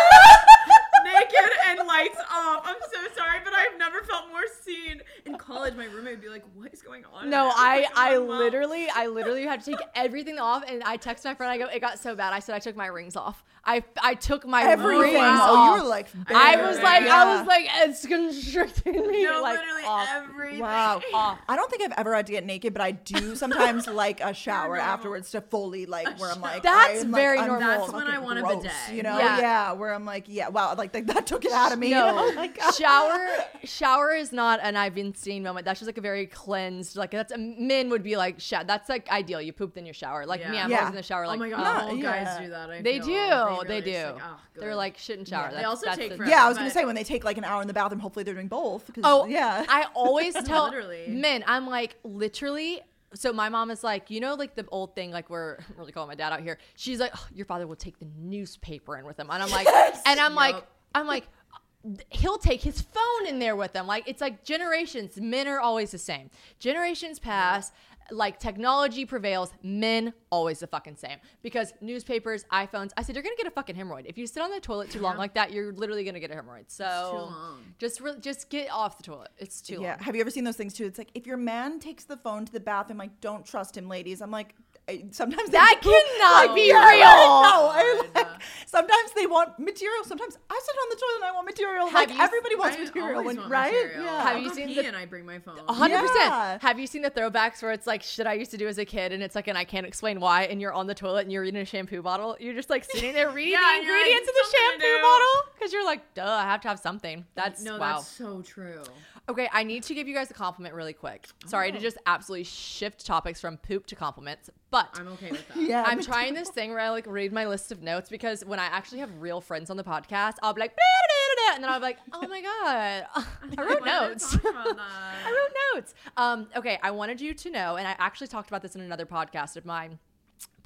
naked and lights off. I'm so sorry, but I've never felt more seen. In college, my roommate would be like, "What is going on?" No, I'm I like, I "Oh, Mom." literally I literally had to take everything off and I texted my friend. I go, it got so bad. I said I took my rings off. I I took my Everything. rings wow. Oh, off. you were like, I bare. was like Yeah. I was like it's constricting me. No, like, literally off. everything. Wow. Off. I don't think I've ever had to get naked, but I do sometimes like a shower normal. afterwards to fully like where I'm like That's I'm very like, I'm normal. That's when fucking I want a gross, bidet. You know? Yeah. Yeah. Where I'm like, yeah, wow, like that, that took it out of me. No, Oh my God. shower shower is not an I've been seen moment. That's just like a very cleansed. Like that's men would be like, sh- that's like ideal. You pooped in your shower. Like me, Yeah. I'm Yeah. always in the shower. Like oh my god, No, all yeah. guys do that. I They feel. do. really They do. just like, oh, They're good. like shit in shower. Yeah. That's, They also that's take the- forever. Yeah, I was gonna but- say when they take like an hour in the bathroom, hopefully they're doing both. 'cause- Oh yeah. I always tell Literally. men, I'm like literally. So my mom is like, you know, like the old thing, like we're I'm really calling my dad out here. She's like, oh, your father will take the newspaper in with him, and I'm like, and I'm like, Yup. I'm like. He'll take his phone in there with him. Like it's like generations. Men are always the same. Generations pass. Like technology prevails. Men always the fucking same. Because newspapers, iPhones. I said you're gonna get a fucking hemorrhoid if you sit on the toilet too long like that. You're literally gonna get a hemorrhoid. So long. just re- just get off the toilet. It's too Yeah. long. Have you ever seen those things too? It's like if your man takes the phone to the bathroom, like don't trust him, ladies. I'm like, I, sometimes they- That cannot be yeah, real. No, I like. Sometimes they want material. Sometimes I sit on the toilet and I want material. Have like you- everybody wants I material, always when, want right? material. Yeah. Have I'll you go seen pee the- and I bring my phone. A hundred Yeah. percent. Have you seen the throwbacks where it's like shit I used to do as a kid, and it's like, and I can't explain why, and you're on the toilet and you're reading a shampoo bottle. You're just like sitting there reading Yeah, the and you're like, ingredients in the "Something to shampoo do." bottle because you're like, duh, I have to have something. That's No, wow. that's so true. Okay, I need to give you guys a compliment really quick. Sorry Oh. to just absolutely shift topics from poop to compliments, but I'm okay with that. Yeah. I'm me trying this thing where I like read my list of notes because when I actually have real friends on the podcast, I'll be like, "Blah-da-da-da-da," and then I'll be like, oh my god, I wrote wanted to notes. talk about that. I wrote notes. Um, okay, I wanted you to know, and I actually talked about this in another podcast of mine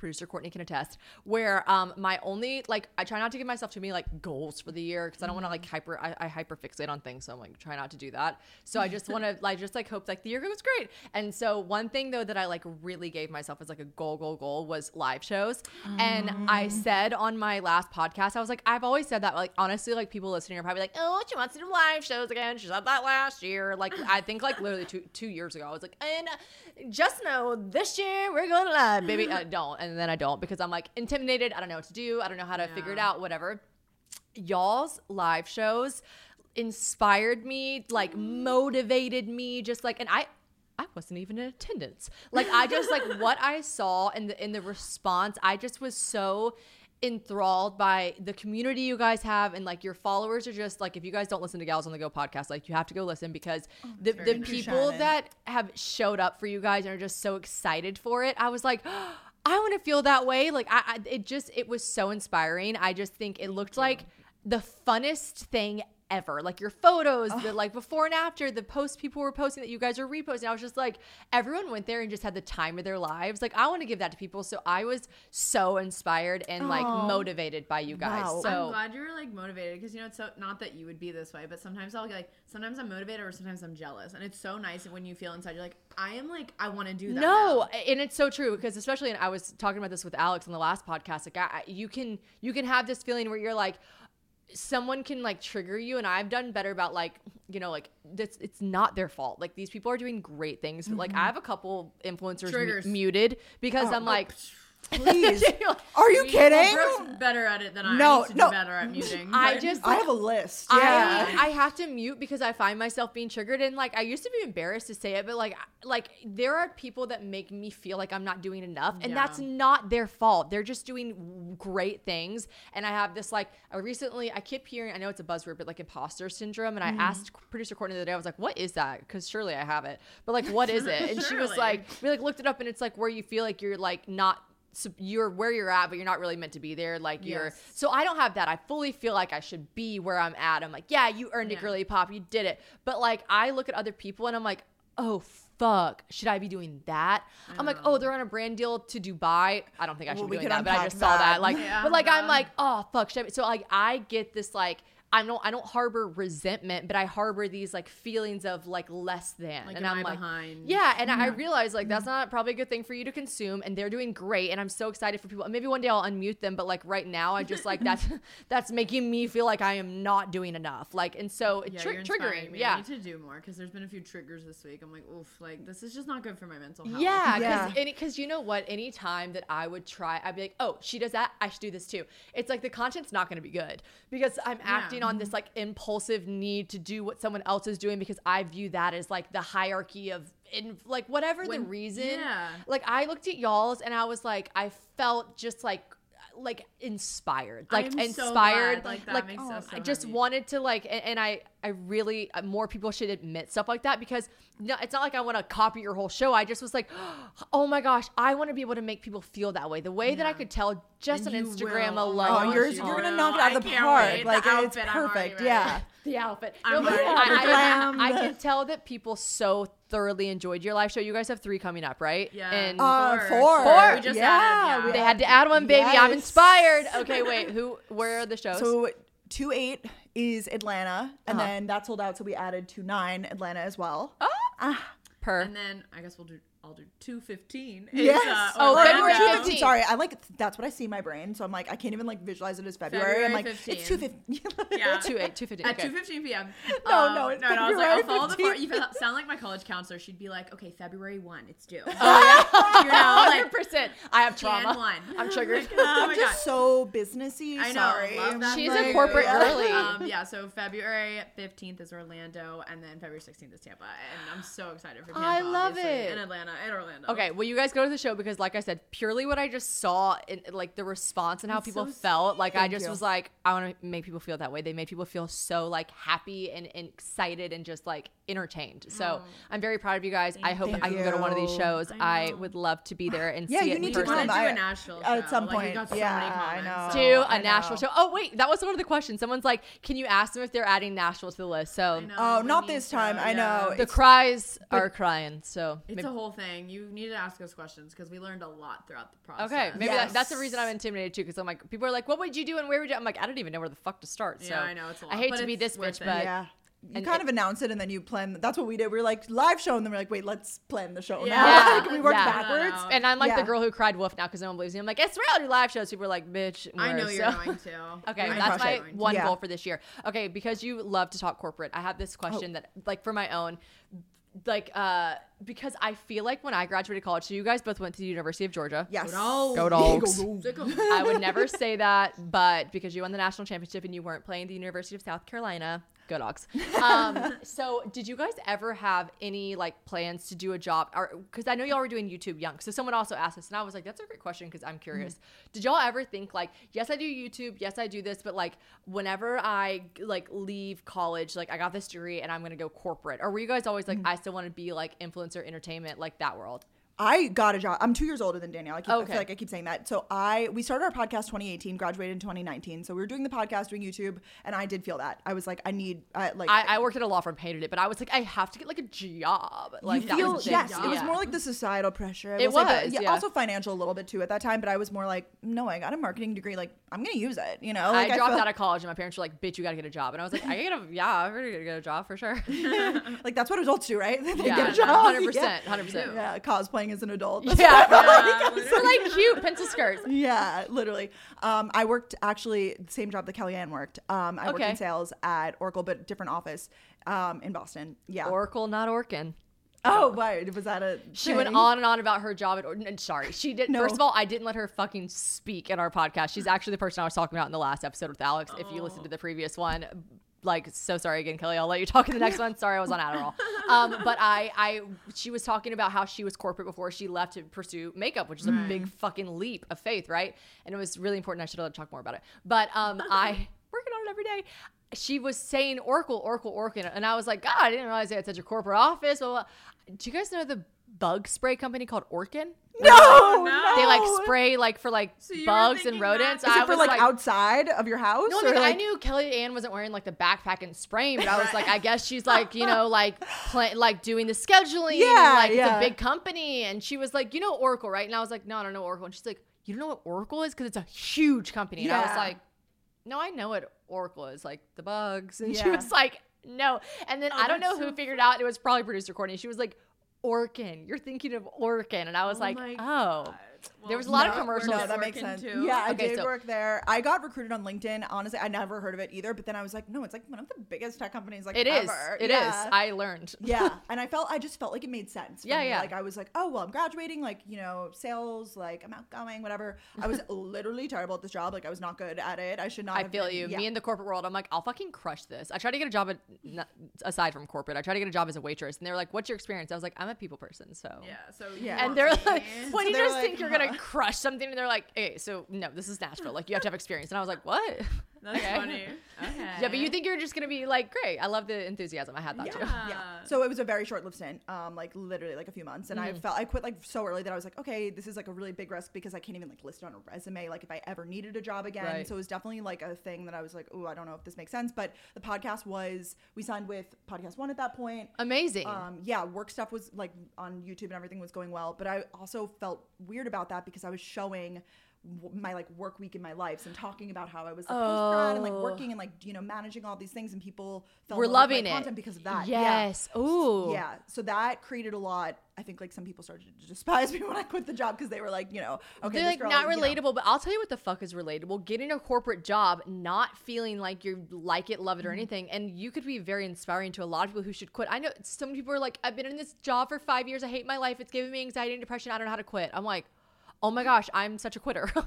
producer Courtney can attest, where um my only like I try not to give myself too many like goals for the year because I don't want to like hyper I, I hyper fixate on things, so I'm like try not to do that. So I just want to like just like hope like the year goes great. And so one thing though that I like really gave myself as like a goal goal goal was live shows. Mm. And I said on my last podcast, I was like, I've always said that, like honestly, like people listening are probably like, oh, she wants to do live shows again. She said that last year. Like I think like literally two two years ago I was like, and just know this year we're going live, baby. I don't. And then I don't because I'm like intimidated. I don't know what to do. I don't know how to yeah. figure it out, whatever. Y'all's live shows inspired me, like motivated me, just like, and I, I wasn't even in attendance. Like I just like what I saw in the, in the response, I just was so enthralled by the community you guys have, and like your followers are just like, if you guys don't listen to Gals on the Go podcast, like you have to go listen because oh, the, the people Shannon. that have showed up for you guys and are just so excited for it. I was like, oh, I want to feel that way. Like I, I, it just, it was so inspiring. I just think it looked like the funnest thing ever. Like your photos, oh. the like before and after, the posts people were posting that you guys are reposting. I was just like, everyone went there and just had the time of their lives. Like I want to give that to people. So I was so inspired and oh. like motivated by you guys. Wow. So I'm glad you were like motivated because you know it's so not that you would be this way, but sometimes I'll get like sometimes I'm motivated or sometimes I'm jealous, and it's so nice when you feel inside you're like, I am like I want to do that. No, now. And it's so true because especially, and I was talking about this with Alex on the last podcast. Like I, you can you can have this feeling where you're like, someone can like trigger you, and I've done better about like, you know, like this, it's not their fault. Like these people are doing great things. Mm-hmm. Like I have a couple influencers m- muted because oh, I'm like, oh, please, are you kidding? Brooke's better at it than I. No, I need to no. do better at muting. I just, I have a list. Yeah, I, I have to mute because I find myself being triggered, and like I used to be embarrassed to say it, but like, like there are people that make me feel like I'm not doing enough, and yeah. that's not their fault. They're just doing great things, and I have this like, I recently, I keep hearing, I know it's a buzzword, but like imposter syndrome, and I mm. asked producer Courtney the other day, I was like, what is that? Because surely I have it, but like, what is it? And she was like, we like looked it up, and it's like where you feel like you're like not. So you're where you're at, but you're not really meant to be there. Like you're, yes. so I don't have that. I fully feel like I should be where I'm at. I'm like, yeah, you earned yeah. it, girly pop. You did it. But like, I look at other people and I'm like, oh, fuck. Should I be doing that? I I'm like, oh, they're on a brand deal to Dubai. I don't think I should well, be doing that, but I just that. saw that. Like, yeah, but like, yeah. I'm like, oh, fuck. Should I be? So like, I get this like, I don't I don't harbor resentment, but I harbor these like feelings of like less than. Like, and am I'm I like, behind? yeah. And yeah. I realize like that's not probably a good thing for you to consume, and they're doing great. And I'm so excited for people. Maybe one day I'll unmute them, but like right now I just like that's that's making me feel like I am not doing enough. Like, and so yeah, tri- triggering. Me. Yeah. I need to do more because there's been a few triggers this week. I'm like, oof, like this is just not good for my mental health. Yeah. Yeah. Cause, because you know what? Any time that I would try, I'd be like, oh, she does that. I should do this too. It's like the content's not going to be good because I'm acting yeah. on this like impulse impulsive need to do what someone else is doing because I view that as like the hierarchy of in like whatever when, the reason. Yeah. Like I looked at y'all's and I was like, I felt just like like inspired, like I'm inspired, so like that like makes oh, us so I just happy. wanted to like, and, and I, I really uh, more people should admit stuff like that because no, it's not like I want to copy your whole show. I just was like, oh my gosh, I want to be able to make people feel that way. The way yeah. that I could tell just and on Instagram will. alone. Oh, you're you you're gonna will. knock it out of the park. Like the it's outfit, perfect. Yeah. The outfit. I'm No, but ready. I, The I, glam, I, I the- can tell that people so thoroughly enjoyed your live show. You guys have three coming up, right? Yeah. And Uh, Four. four. Four. We just Yeah, added, we yeah. they had to add one, baby. I'm Yes. inspired. Okay, wait. Who? Where are the shows? So two eight is Atlanta, and Uh-huh. then that sold out. So we added two nine Atlanta as well. Oh. Ah, per. And then I guess we'll do. I'll do two fifteen. yes. Uh, Oh, Or February two fifteenth. Sorry, I like that's what I see in my brain. So I'm like, I can't even like visualize it as February. I'm February like, it's two fifteenth. fifteen. Yeah. two eight two fifty. At Okay. two fifteen p.m. No, um, no, it's no, no. I was like, I'll February follow the. Far- fifteenth. you sound like my college counselor. She'd be like, okay, February one, it's due. Oh, yeah. You know, like one hundred percent. I have trauma. Jan one. I'm triggered. Oh my I'm god. just so businessy. I know, Sorry. love that She's for a you. corporate Yeah. girly. Um, yeah, so February fifteenth is Orlando, and then February sixteenth is Tampa, and I'm so excited for Tampa. I love obviously, it. And Atlanta, and Orlando. Okay, well, you guys go to the show because, like I said, purely what I just saw in like the response and how That's people so felt, like I Thank just you. was like, I want to make people feel that way. They made people feel so like happy and, and excited and just like entertained. So I'm very proud of you guys. I hope Thank I can go to one of these you. shows. I I, know. would love to be there and Yeah, see you it in need to person. I come. want to do I- a Nashville at show. some Like, we point. got so Yeah, many I comments. know. Do a I Nashville know. show. Oh wait, that was one of the questions. Someone's like, "Can you ask them if they're adding Nashville to the list?" So I know, Oh, we not need this to, time. I yeah. know. the It's- cries are crying. So It's maybe- a whole thing. You need to ask us questions because we learned a lot throughout the process. okay, maybe Yes. that, that's the reason I'm intimidated too. Because I'm like, people are like, "What would you do and where would you?" I'm like, I don't even know where the fuck to start. So Yeah, I know, it's a lot, I hate but to be it's this worth bitch, it. but yeah. You and kind it- of announce it and then you plan. That's what we did. We were like live show and then we're like, wait, let's plan the show Yeah. now. Yeah. Like, we worked Yeah. backwards. No, no, no. and I'm like the Yeah. girl who cried wolf now because no one believes me. I'm like, it's real, do live shows. People are like, bitch. I know where? you're So- going to. Okay, You're gonna that's crush my it. one Yeah. goal for this year. Okay, because you love to talk corporate, I have this question that, like, for my own, like, uh, because I feel like when I graduated college, so you guys both went to the University of Georgia. Yes. Go Go Dogs. Dogs. I would never say that, but because you won the national championship and you weren't playing the University of South Carolina, go Dogs. Um, so did you guys ever have any like plans to do a job? Or because I know y'all were doing YouTube Young, so someone also asked us, and I was like, that's a great question because I'm curious. Did y'all ever think like, yes, I do YouTube, yes, I do this, but like whenever I like leave college, like I got this degree and I'm gonna go corporate, or were you guys always like, I still want to be like influencer, entertainment, like that world? I got a job. I'm two years older than Danielle. I, keep, I Okay. feel like I keep saying that. So I we started our podcast twenty eighteen, graduated in twenty nineteen. So we were doing the podcast, doing YouTube, and I did feel that. I was like, I need I, like I, I worked at a law firm, hated it, but I was like, I have to get like a job. Like you that feel was the yes. thing. It was Yeah. more like the societal pressure. I It will say, but was, yeah, yeah. also financial a little bit too at that time. But I was more like, no, I got a marketing degree. Like I'm gonna use it. You know, like, I dropped felt- out of college and my parents were like, bitch, you gotta get a job. And I was like, I gotta, yeah, I'm gonna get a job for sure. like that's what adults do, right? They Yeah, get a job. one hundred percent, one hundred percent. Yeah, cosplaying as an adult. Yeah, Yeah, they're like cute pencil skirts. Yeah, literally. Um, I worked actually the same job that Kellyanne worked. Um, I worked Okay. in sales at Oracle, but different office um, in Boston. Yeah. Oracle, not Orkin. oh, why was that a? She went thing? on and on about her job at Orkin. Sorry, she did. No. First of all, I didn't let her fucking speak in our podcast. She's actually the person I was talking about in the last episode with Alex. If you listened to the previous one. Like, so sorry again, Kelly. I'll let you talk in the next one. Sorry, I was on Adderall. Um, but I, I, she was talking about how she was corporate before she left to pursue makeup, which is a big fucking leap of faith, right? And it was really important. I should have talked more about it. But um, I working on it every day. She was saying Oracle, Oracle, Oracle, and I was like, God, I didn't realize they had such a corporate office. Blah, blah. Do you guys know the bug spray company called Orkin? No, no. They like spray like for like So you were bugs and thinking rodents. that- Is I it for was like, outside of your house? No, I, or, mean, I like- knew Kelly Ann wasn't wearing like the backpack and spraying, but I was like, I guess she's like, you know, like pla- like doing the scheduling. Yeah, and, like yeah. it's a big company, and she was like, you know, Oracle, right? And I was like, no, I don't know Oracle. And she's like, you don't know what Oracle is because it's a huge company. And I was Yeah. like, no, I know what Oracle is, like the bugs. And she Yeah. was like, no. And then Oh, I don't know that's who so figured out. It was probably producer Courtney. She was like, Orkin, you're thinking of Orkin, and I was Oh like, my oh. God. There was a Well, lot of no, commercials. we're No, that makes working sense. too. Yeah, I Okay, did so- work there. I got recruited on LinkedIn. Honestly, I never heard of it either. But then I was like, no, it's like one of the biggest tech companies like It is. ever. It is. yeah. I learned. yeah, and I felt I just felt like it made sense. for Yeah, me. yeah. Like I was like, oh well, I'm graduating. Like you know, sales. Like I'm outgoing. Whatever. I was literally terrible at this job. Like I was not good at it. I should not. I have feel been- you. Yeah. Me in the corporate world, I'm like, I'll fucking crush this. I tried to get a job at, n- aside from corporate, I tried to get a job as a waitress, and they were like, "What's your experience?" I was like, "I'm a people person." So Yeah. So Yeah. And they're want like, me. when So you they were just like, think you're gonna huh. crush something, and they're like, "Okay, so no, this is Nashville. Like, you have to have experience." And I was like, "What?" That's Okay. funny. Okay. Yeah, but you think you're just gonna be like, "Great, I love the enthusiasm." I had that too. Yeah. Yeah. So it was a very short-lived stint, um, like literally like a few months, and Mm-hmm. I felt I quit like so early that I was like, okay, this is like a really big risk because I can't even like list it on a resume, like if I ever needed a job again. Right. So it was definitely like a thing that I was like, oh, I don't know if this makes sense. But the podcast was we signed with Podcast One at that point. Amazing. Um, yeah, work stuff was like on YouTube and everything was going well, but I also felt weird about that because I was showing w- my like work week in my life and talking about how I was like post grad and like Oh. working and like you know managing all these things, and people fell We're in love with loving my it content because of that. Yeah. Yes. Ooh. Yeah, so that created a lot. I think like some people started to despise me when I quit the job because they were like, you know, okay, They're this like girl, not you know. relatable, but I'll tell you what the fuck is relatable. Getting a corporate job, not feeling like you like it, love it, or Mm-hmm. anything. And you could be very inspiring to a lot of people who should quit. I know some people are like, I've been in this job for five years. I hate my life. It's giving me anxiety and depression. I don't know how to quit. I'm like, oh my gosh, I'm such a quitter. Yeah,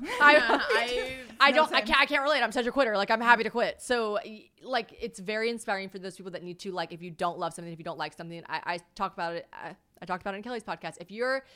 I, I- I No, don't, I same. can't, I can't relate. I'm such a quitter. Like I'm happy to quit. So y- like, it's very inspiring for those people that need to, like, if you don't love something, if you don't like something, I, I talk about it. I, I talked about it in Kelly's podcast. If you're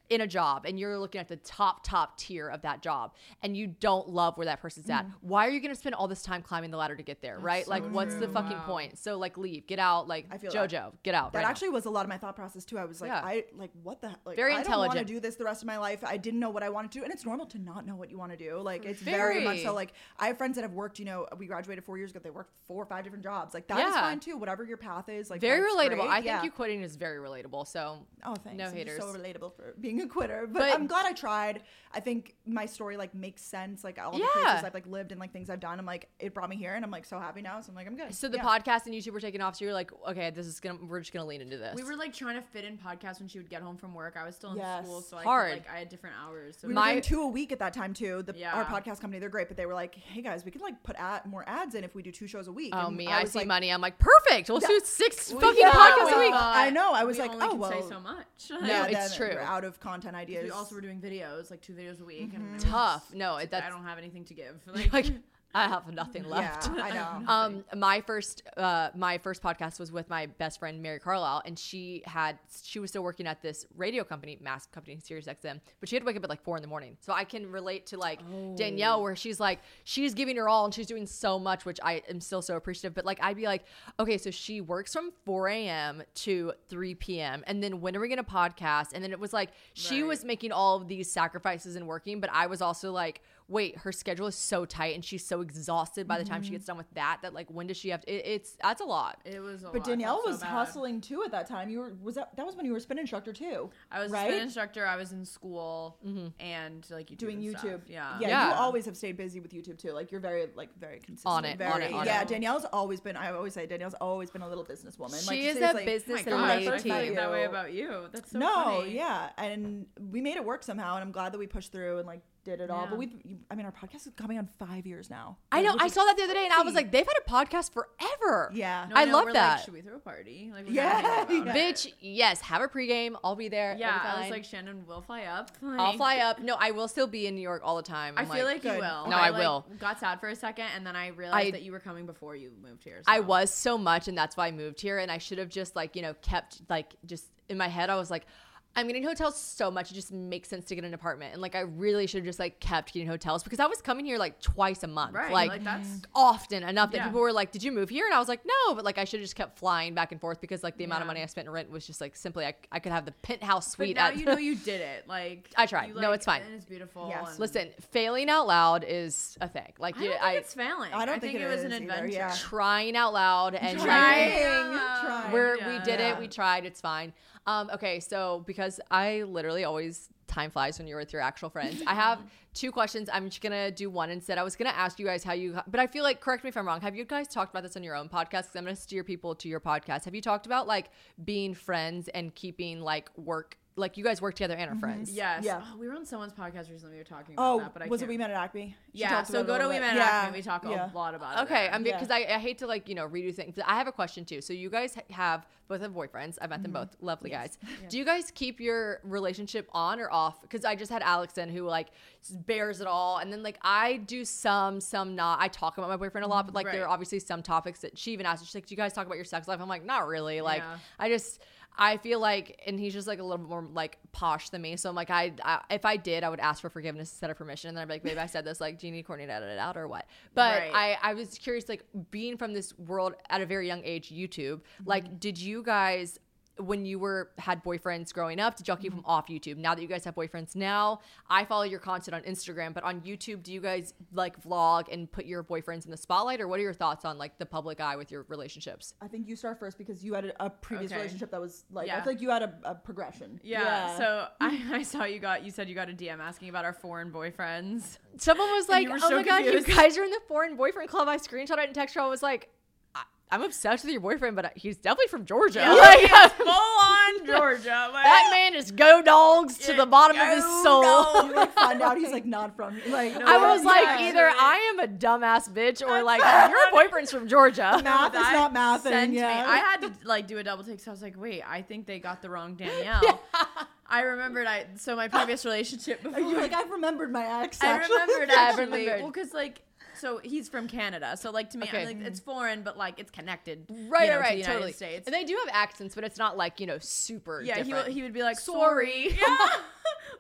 in a job and you're looking at the top, top tier of that job and you don't love where that person's at, why are you going to spend all this time climbing the ladder to get there, right? so Like, what's the true. fucking Wow. point? So, like, leave, get out, like, I feel JoJo, that. get out. That right actually was a lot of my thought process too. I was like, Yeah. I like what the like. Very I don't want to intelligent. do this the rest of my life. I didn't know what I wanted to do, and it's normal to not know what you want to do. Like it's very, Very. much so. Like I have friends that have worked. You know, we graduated four years ago. They worked four or five different jobs. Like that is Yeah. fine too. Whatever your path is, like very that's relatable. great. I think Yeah. you quitting is very relatable. So, Oh, thanks. no I'm haters. just so relatable for being a quitter, but, But- I'm glad I tried. I think my story like makes sense. Like all the Yeah. places I've like lived and like things I've done. I'm like it brought me here, and I'm like so happy now. So I'm like I'm good. So the Yeah. podcast and YouTube were taking off. So you're like, okay, this is gonna, we're just gonna lean into this. We were like trying to fit in podcasts when she would get home from work. I was still in Yes. school, so I Hard. could, like I had different hours. So We were My- doing two a week at that time too. The, Yeah. Our podcast company, they're great, but they were like, "Hey guys, we could like put ad, more ads in if we do two shows a week." oh And me, I, was see like, money. I'm like, perfect. We'll Yeah. do six We- fucking yeah, podcasts we a week. thought I know. I was we like, only oh can well. say so much. No, Yeah, it's then true. we're out of content ideas. We also were doing videos, like two videos a week, and it was Tough. No, just, that's I don't have anything to give. like I have nothing left. Yeah, I know. Um, my first, uh, my first podcast was with my best friend Mary Carlisle, and she had, she was still working at this radio company, massive company, Sirius X M, but she had to wake up at like four in the morning. So I can relate to like Danielle, where she's like, she's giving her all and she's doing so much, which I am still so appreciative. But like, I'd be like, okay, so she works from four a.m. to three p.m. and then when are we gonna podcast? And then it was like she Right. was making all of these sacrifices and working, but I was also like, wait, her schedule is so tight and she's so exhausted by the time she gets done with that that like when does she have to, it, it's that's a lot. It was a lot. But I Danielle felt so was bad. hustling too at that time. You were was that that was when you were a spin instructor too. I was right? a spin instructor. I was in school and like YouTube doing and YouTube. stuff. Yeah. yeah, Yeah. You always have stayed busy with YouTube too. Like you're very like very consistent. On it, very, on it, on yeah, it. Danielle's always been. I always say Danielle's always been a little businesswoman. She like, is a seriously, business Oh my and gosh, I lady. feel you. that way about you. That's so no, funny. yeah, and we made it work somehow, and I'm glad that we pushed through and like did it all. Yeah. But we, I mean, our podcast is coming on five years now. I know. Which I is saw that the other day and I was crazy. like, they've had a podcast forever. Yeah. No, I no, love we're that. Like, should we throw a party? Like, we're Yeah, gonna think about yeah. it. Bitch, yes, have a pregame. I'll be there. Yeah, It'll be I was fine. like, Shannon will fly up. I'll Like, fly up. No, I will still be in New York all the time. I I'm feel like, you Good. will. No, I like, will. Got sad for a second, and then I realized I- that you were coming before you moved here. I so. was so much, and that's why I moved here. And I should have just like, you know, kept like just in my head, I was like, I'm getting hotels so much. It just makes sense to get an apartment. And like, I really should have just like kept getting hotels because I was coming here like twice a month, Right, like, like, that's- often enough that Yeah. people were like, did you move here? And I was like, no, but like, I should have just kept flying back and forth because like the amount of Yeah. money I spent in rent was just like simply, I, I could have the penthouse But suite. now at you know you did it. Like I tried. you, No, like, it's fine. And it's beautiful. Yes. and- Listen, failing out loud is a thing. Like, I you, don't think I, it's failing. I don't think it, it was an is either, adventure. yeah. trying out loud and Trying. Yeah. Trying. We're, Yeah. we did Yeah. it. We tried. It's fine. Um, okay, so because I literally always time flies when you're with your actual friends. I have two questions. I'm just gonna do one instead. I was gonna ask you guys how you, but I feel like, correct me if I'm wrong. Have you guys talked about this on your own podcast? Because I'm gonna steer people to your podcast. Have you talked about like being friends and keeping like work, like you guys work together and are friends? Yes. Yeah. Oh, we were on someone's podcast recently. We were talking about Oh, that, but I was it can't- We Met at Acme? She Yeah. talked So about go it a to little We bit. Met Yeah, Acme. We talk yeah. a lot about it. Okay, there. I'm Yeah. because I, I hate to like you know redo things. I have a question too. So you guys ha- have both have boyfriends. I've met them both, lovely guys. Do you guys keep your relationship on or off? Because I just had Alex in who like bears it all, and then like I do some, some not. I talk about my boyfriend a lot, but like there are Right. obviously some topics that she even asked. She's like, "Do you guys talk about your sex life?" I'm like, "Not really." Like Yeah. I just. I feel like, and he's just like a little bit more like posh than me. So I'm like, I, I if I did, I would ask for forgiveness instead of permission. And then I'd be like, maybe I said this, like, do you need Courtney to edit it out or what? But Right. I, I was curious, like being from this world at a very young age, YouTube, like, did you guys, when you were had boyfriends growing up, did y'all keep them off YouTube? Now that you guys have boyfriends now, I follow your content on Instagram, but on YouTube, do you guys like vlog and put your boyfriends in the spotlight, or what are your thoughts on like the public eye with your relationships? I think you start first because you had a, a previous Okay. relationship that was like I Yeah. feel like you had a, a progression. Yeah. So I, I saw you got you said you got a D M asking about our foreign boyfriends. Someone was like, you were oh so my God, confused. you guys are in the foreign boyfriend club. I screenshot it and text her. I was like, I- I'm obsessed with your boyfriend, but he's definitely from Georgia. Like, Full on Georgia. Like, that man is go dogs to the bottom of his soul. You like find out he's like not from like I was no, like, yeah. either I am a dumbass bitch or like your boyfriend's from Georgia. math is that not math sent me. yeah. I had to like do a double take, so I was like, wait, I think they got the wrong Danielle. I remembered I so my previous relationship before. You're like I've remembered my ex. I actually. remembered I actually. remembered. Well, because like, so he's from Canada, so like to me, Okay. I'm like it's foreign, but like it's connected, Right, you know, right, right, to the United totally. States. And they do have accents, but it's not like, you know, super yeah, he, different. would- he would be like, Sorry. sorry. Yeah.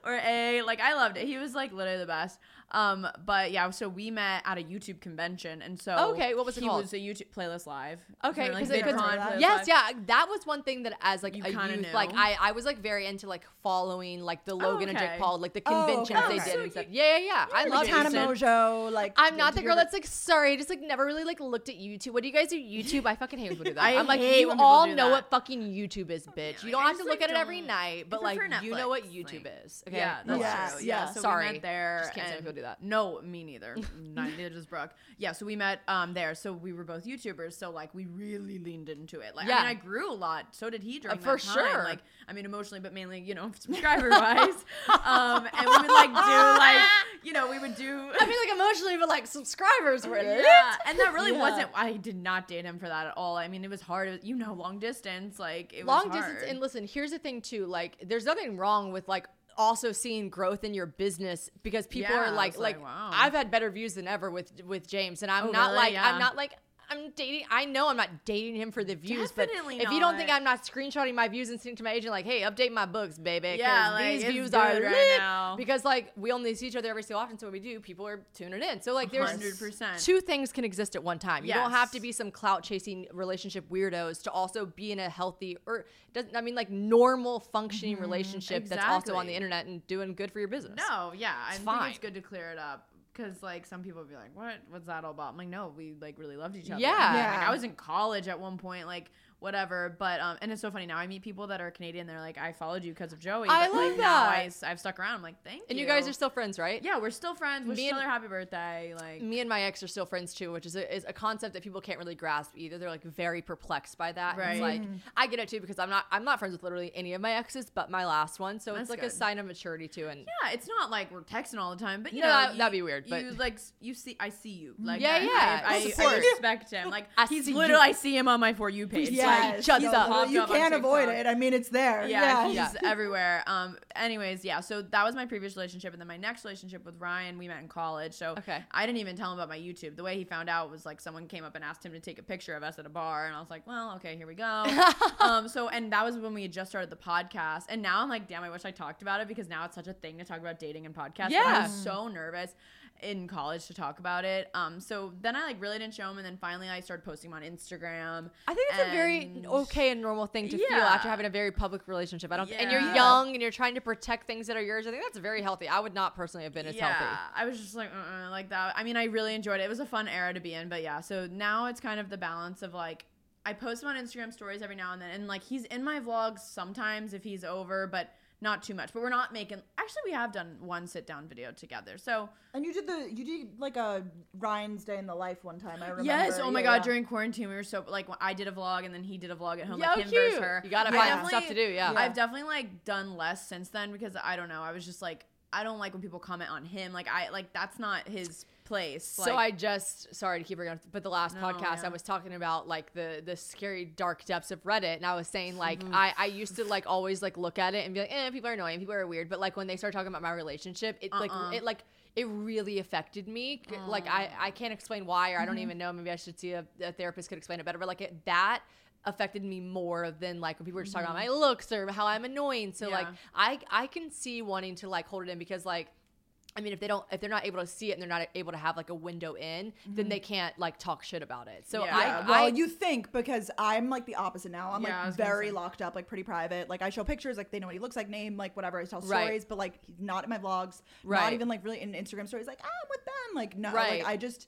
or A. Like, I loved it. He was like literally the best. Um, but yeah, so we met at a YouTube convention, and so Okay, what was it he called? was a YouTube Playlist Live. Okay, like, because VidCon, Playlist Playlist yes, Live. yeah, that was one thing that as like You a kinda youth, knew. like I, I was like very into like following like the Logan and okay. Jake Paul, like the Oh, conventions okay. they Oh, did so and stuff. you- Yeah, yeah, yeah. I were love Tana decent. Mojo, like I'm not the did you girl ever- that's like, sorry, just like never really like looked at YouTube. What do you guys do YouTube? I fucking hate when people do that. I I'm like, hate you when people all do know that. what fucking YouTube is, bitch. Yeah, you don't I have to just, look like, at it every don't- night, but I like prefer you know what Netflix, YouTube like- is. Okay, Yeah, that's Yeah, true. yeah. Yeah, so Sorry. we met there. Just can't stand and- when people do that. No, me neither. Not, neither does Brooke. Yeah, so we met um there. So we were both YouTubers. So like we really leaned into it. Like Yeah. I mean, I grew a lot. So did he during Uh, for that time. sure. Like I mean, emotionally, but mainly you know subscriber wise. um, and we would like do like you know we would do. I mean, like emotionally, but like subscribers were lit. Yeah, and that really Yeah. wasn't. I did not date him for that at all. I mean, it was hard. It was, you know, long distance. Like it Long was distance. hard. And listen, here's the thing too. Like, there's nothing wrong with like also seeing growth in your business because people Yeah, are I like, was like, like, wow. I've had better views than ever with with James, and I'm Oh, not really? like, Yeah. I'm not like. I'm dating. I know I'm not dating him for the views, Definitely but if you don't think not. I'm not screenshotting my views and sending to my agent, like, hey, update my books, baby. 'cause Yeah, like, these it's views good are right lit. now. Because like we only see each other every so often, so when we do, people are tuning in. So like, there's one hundred percent. two things can exist at one time. You don't have to Yes. be some clout chasing relationship weirdos to also be in a healthy or doesn't I mean like normal functioning relationship that's also on the Exactly. internet and doing good for your business. No, yeah, I It's think fine. it's good to clear it up because like some people would be like, "What? What's that all about?" I'm like, "No, we like really loved each other." Yeah. Like, Yeah. I was in college at one point, like whatever. But um, and it's so funny now. I meet people that are Canadian. They're like, "I followed you because of Joey." I but, love like, Now I, that. I've stuck around. I'm like, "Thank And you." you guys are still friends, right? Yeah, we're still friends. Wish Me each and- other happy birthday. Like, Me and my ex are still friends too, which is a, is a concept that people can't really grasp either. They're like very perplexed by that. And It's Right. like I get it too because I'm not I'm not friends with literally any of my exes but my last one. So it's That's like a good. sign of maturity too. And yeah, it's not like we're texting all the time, but you No, know, that- you- that'd be weird, but- you like s- you see, I see you. Like, Yeah, I, yeah, I, I, of I course. respect him. Like, I he's see you. literally, I see him on my For You page. Yes, Like, shuts no, up. no, you Popped up on can't avoid TikTok. it. I mean, it's there. Yeah, Yeah. he's everywhere. Um, anyways, yeah. So that was my previous relationship, and then my next relationship with Ryan, we met in college. So Okay. I didn't even tell him about my YouTube. The way he found out was like someone came up and asked him to take a picture of us at a bar, and I was like, well, okay, here we go. um, so and that was when we had just started the podcast, and now I'm like, damn, I wish I talked about it because now it's such a thing to talk about dating and podcasts. But I Yeah. was so nervous in college to talk about it. Um, so then I like really didn't show him, and then finally I started posting him on Instagram. I think it's a very and- okay and normal thing to feel Yeah. after having a very public relationship. I don't, and you're Yeah. young and you're trying to protect things that are yours. I think that's very healthy. I would not personally have been as yeah, healthy. I was just like, uh-uh, like that. I mean, I really enjoyed it. It was a fun era to be in, but yeah. So now it's kind of the balance of like, I post him on Instagram stories every now and then, and like he's in my vlogs sometimes if he's over, but not too much. But we're not making. Actually, we have done one sit down video together. So And you did the you did like a Ryan's Day in the Life one time. I remember. yes, oh my Yeah, god, yeah. during quarantine we were so like I did a vlog and then he did a vlog at home, Yo, like him cute. versus her. You gotta I find definitely- stuff to do, yeah. Yeah. I've definitely like done less since then because I don't know. I was just like I don't like when people comment on him. Like I like that's not his place. So Like, I just sorry to keep bringing up, but the last No, podcast yeah. I was talking about like the the scary dark depths of Reddit, and I was saying like Mm-hmm. I I used to like always like look at it and be like, eh, people are annoying, people are weird, but like when they start talking about my relationship, it Uh-uh. like it like it really affected me. Like I I can't explain why, or I Mm-hmm. don't even know. Maybe I should see a, a therapist could explain it better, but like it, that affected me more than like when people were just talking about my looks or how I'm annoying. So like Mm-hmm. Yeah. I I can see wanting to like hold it in because like. I mean, if they don't, if they're not able to see it and they're not able to have like a window in, then they can't like talk shit about it. So Yeah. I, Yeah, well, I, you think because I'm like the opposite now. I'm Yeah, I like was gonna very say. locked up, like pretty private. Like I show pictures, like they know what he looks like, name, like whatever. I tell Right. stories, but like he's not in my vlogs. Right. Not even like really in Instagram stories. Like ah, I'm with them. Like no, Right. like I just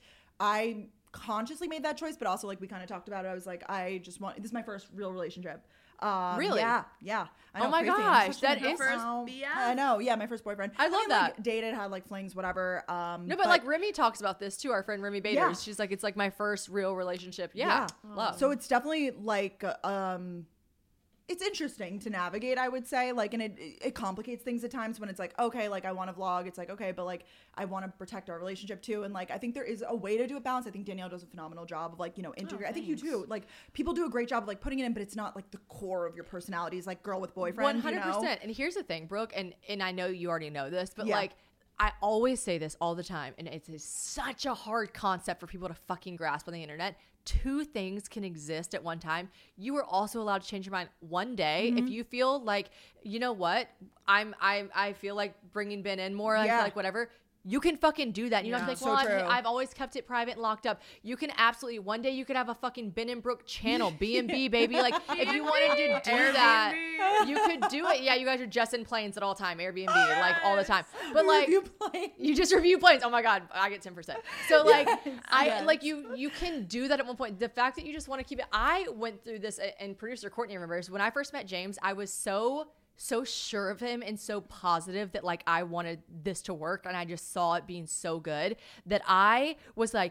I consciously made that choice, but also like we kind of talked about it. I was like, I just want this is my first real relationship. Um, Really? Yeah, yeah. I Oh know, my crazy. I'm gosh, such that a is- girl. First B F? I know. Yeah, my first boyfriend. I love mean, that. Like, dated, had like flings, whatever. Um, no, but, like Remy talks about this too. Our friend Remy Bader. Yeah. She's like, it's like my first real relationship. Yeah, love. So it's definitely like uh, um it's interesting to navigate, I would say. Like, and it it complicates things at times when it's like, okay, like I want to vlog. It's like, okay, but like I want to protect our relationship too. And like I think there is a way to do it balanced. I think Danielle does a phenomenal job of like, you know, integrate. I think you too. Like people do a great job of like putting it in, but it's not like the core of your personality. It's like girl with boyfriend. One you hundred know? percent. And here's the thing, Brooke, and and I know you already know this, but Yeah. like I always say this all the time, and it's, it's such a hard concept for people to fucking grasp on the internet. two things can exist at one time, you are also allowed to change your mind one day. Mm-hmm. If you feel like, you know what, I'm, I, I feel like bringing Ben in more, I Yeah. feel like whatever. You can fucking do that. You don't Yeah. have to be like, So well, true. I've, I've always kept it private and locked up. You can absolutely, one day you could have a fucking Ben and Brooke channel, B and B, baby. Like, if you wanted to do that, you could do it. Yeah, you guys are just in planes at all time, Airbnb, like all the time. But like, Review planes. you just review planes. Oh my God, I get ten percent. So like, I yes. like you, you can do that at one point. The fact that you just want to keep it, I went through this, and producer Courtney remembers, when I first met James, I was so so sure of him and so positive that like I wanted this to work, and I just saw it being so good that I was like,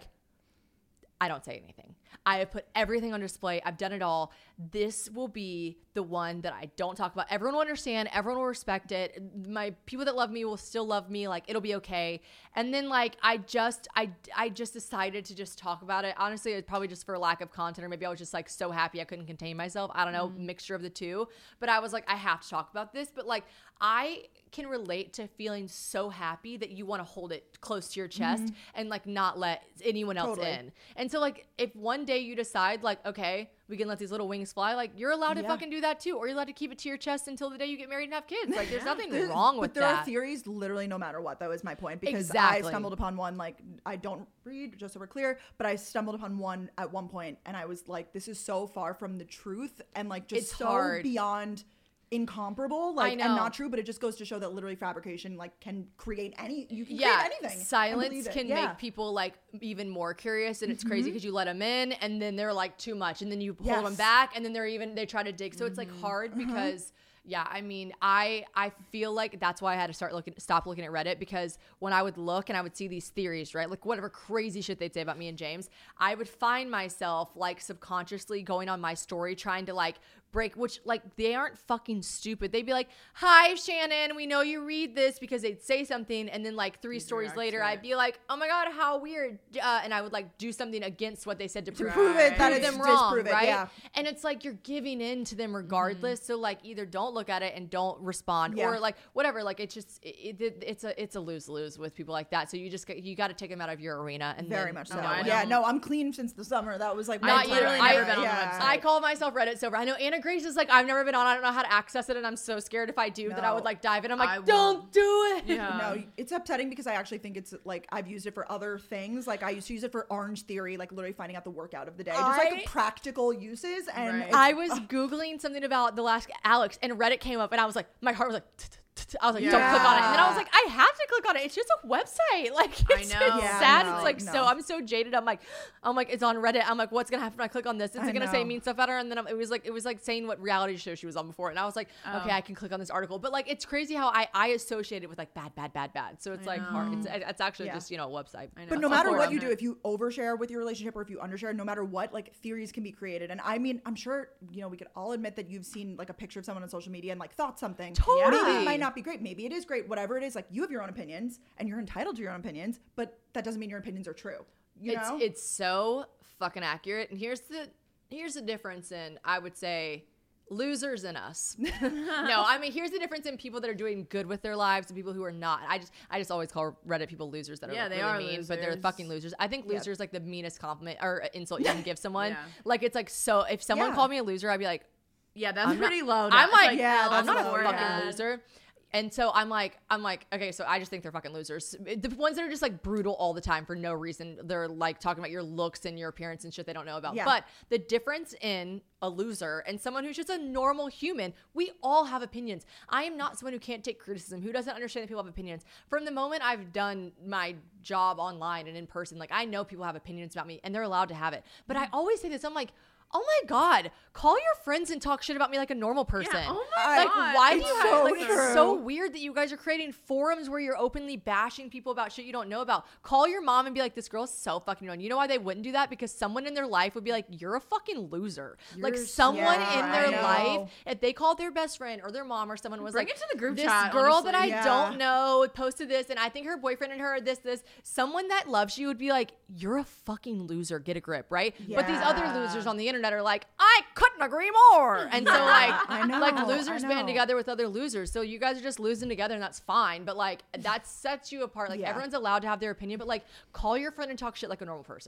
I don't say anything. I have put everything on display. I've done it all. This will be the one that I don't talk about. Everyone will understand. Everyone will respect it. My people that love me will still love me. Like, it'll be okay. And then like, I just, I, I just decided to just talk about it. Honestly, it's probably just for lack of content, or maybe I was just like so happy I couldn't contain myself. I don't know, Mm-hmm. mixture of the two. But I was like, I have to talk about this. But like, I can relate to feeling so happy that you want to hold it close to your chest and like not let anyone else Mm-hmm. Totally. in. And so like, if one day you decide like, okay, we can let these little wings fly, like you're allowed to Yeah. fucking do that too. Or you're allowed to keep it to your chest until the day you get married and have kids. Like there's nothing There's- wrong with but there that. are theories literally no matter what, though, is my point, because Exactly. I stumbled upon one. Like, I don't read, just so we're clear, but I stumbled upon one at one point, and I was like, this is so far from the truth, and like just It's so hard. beyond incomparable, like, and know. not true. But it just goes to show that literally fabrication like can create any, you can Yeah, create anything and silence believe it. can Yeah. make people like even more curious, and it's crazy because you let them in and then they're like too much, and then you hold them Yes. back, and then they're even they try to dig. So it's like hard because yeah, I mean, I I feel like that's why I had to start looking, stop looking at Reddit, because when I would look and I would see these theories, right, like whatever crazy shit they'd say about me and James, I would find myself like subconsciously going on my story trying to like break, which like they aren't fucking stupid. They'd be like, "Hi, Shannon, we know you read this," because they'd say something, and then like three stories react later, to I'd it. be like, "Oh my God, how weird," uh, and I would like do something against what they said to, to prove prove it that prove it's them wrong, disprove it, right? yeah. And it's like you're giving in to them regardless. So like either don't look at it and don't respond, Yeah. or like whatever. Like it's just it, it, it's a it's a lose lose with people like that. So you just you got to take them out of your arena. And Very then, much you so. know, I Yeah, don't- no, I'm clean since the summer. That was like my Not time. you. literally I, never been on the yeah. website. I call myself Reddit sober. I know Anna Grace is like, I've never been on. I don't know how to access it, and I'm so scared if I do that I No. would like dive in. I'm I like, don't won't. do it. Yeah. No, it's upsetting because I actually think it's like I've used it for other things. Like I used to use it for Orange Theory, like literally finding out the workout of the day, just I- like practical uses. And Right. it's- I was Googling something about the last Alex, and Reddit came up, and I was like, my heart was like, t- t- t- I was like, don't click on it. And then I was like, I have to click on it. It's just a website. Like, it's, know. it's Yeah, sad. no, it's like, no. so I'm so jaded. I'm like, I'm like, it's on Reddit. I'm like, what's going to happen when I click on this? Is I it going to say know. mean stuff at her? And then I'm- it was like, it was like saying what reality show she was on before. And I was like, Oh. okay, I can click on this article. But like, it's crazy how I, I associate it with like bad, bad, bad, bad. So it's like hard. It's, it's actually Yeah. just, you know, a website. I know. But no It's matter all what for you them. do, if you overshare with your relationship or if you undershare, no matter what, like theories can be created. And I mean, I'm sure, you know, we could all admit that you've seen like a picture of someone on social media and like thought something. Totally. Maybe it might not be great. Maybe it is great. Whatever it is, like you have your own opinions and you're entitled to your own opinions, but that doesn't mean your opinions are true. You it's know? it's so fucking accurate. And here's the here's the difference in, I would say, losers and us. No, I mean, here's the difference in people that are doing good with their lives and people who are not. I just I just always call Reddit people losers that are Yeah, like they really are mean, but they're losers. fucking losers. I think loser is like the meanest compliment or insult you can give someone. Yeah. Like it's like, so if someone Yeah. called me a loser, I'd be like, Yeah, that's I'm not- pretty low. I'm It's like, Yeah, I'm that's not a low, fucking yeah. loser. And so I'm like, I'm like, okay, so I just think they're fucking losers. The ones that are just like brutal all the time for no reason. They're like talking about your looks and your appearance and shit they don't know about. Yeah. But the difference in a loser and someone who's just a normal human, we all have opinions. I am not someone who can't take criticism, who doesn't understand that people have opinions. From the moment I've done my job online and in person, like I know people have opinions about me and they're allowed to have it. But I always say this, I'm like, oh my God, call your friends and talk shit about me like a normal person. Yeah, oh my Like, God. why do It's you have, so like, it's true. so weird that you guys are creating forums where you're openly bashing people about shit you don't know about. Call your mom and be like, this girl's so fucking annoying. You know why they wouldn't do that? Because someone in their life would be like, you're a fucking loser. like You're someone so- in their Yeah, I life, know. if they called their best friend or their mom or someone was Bring like, it to the group this chat, girl that I honestly. Yeah. don't know posted this and I think her boyfriend and her are this, this, someone that loves you would be like, you're a fucking loser. Get a grip, right? But these other Yeah. losers on the internet are like, I couldn't agree more. And so like, I know, like I losers band know. together with other losers. So you guys are just losing together and that's fine. But like that sets you apart. Like Yeah. everyone's allowed to have their opinion, but like call your friend and talk shit like a normal person.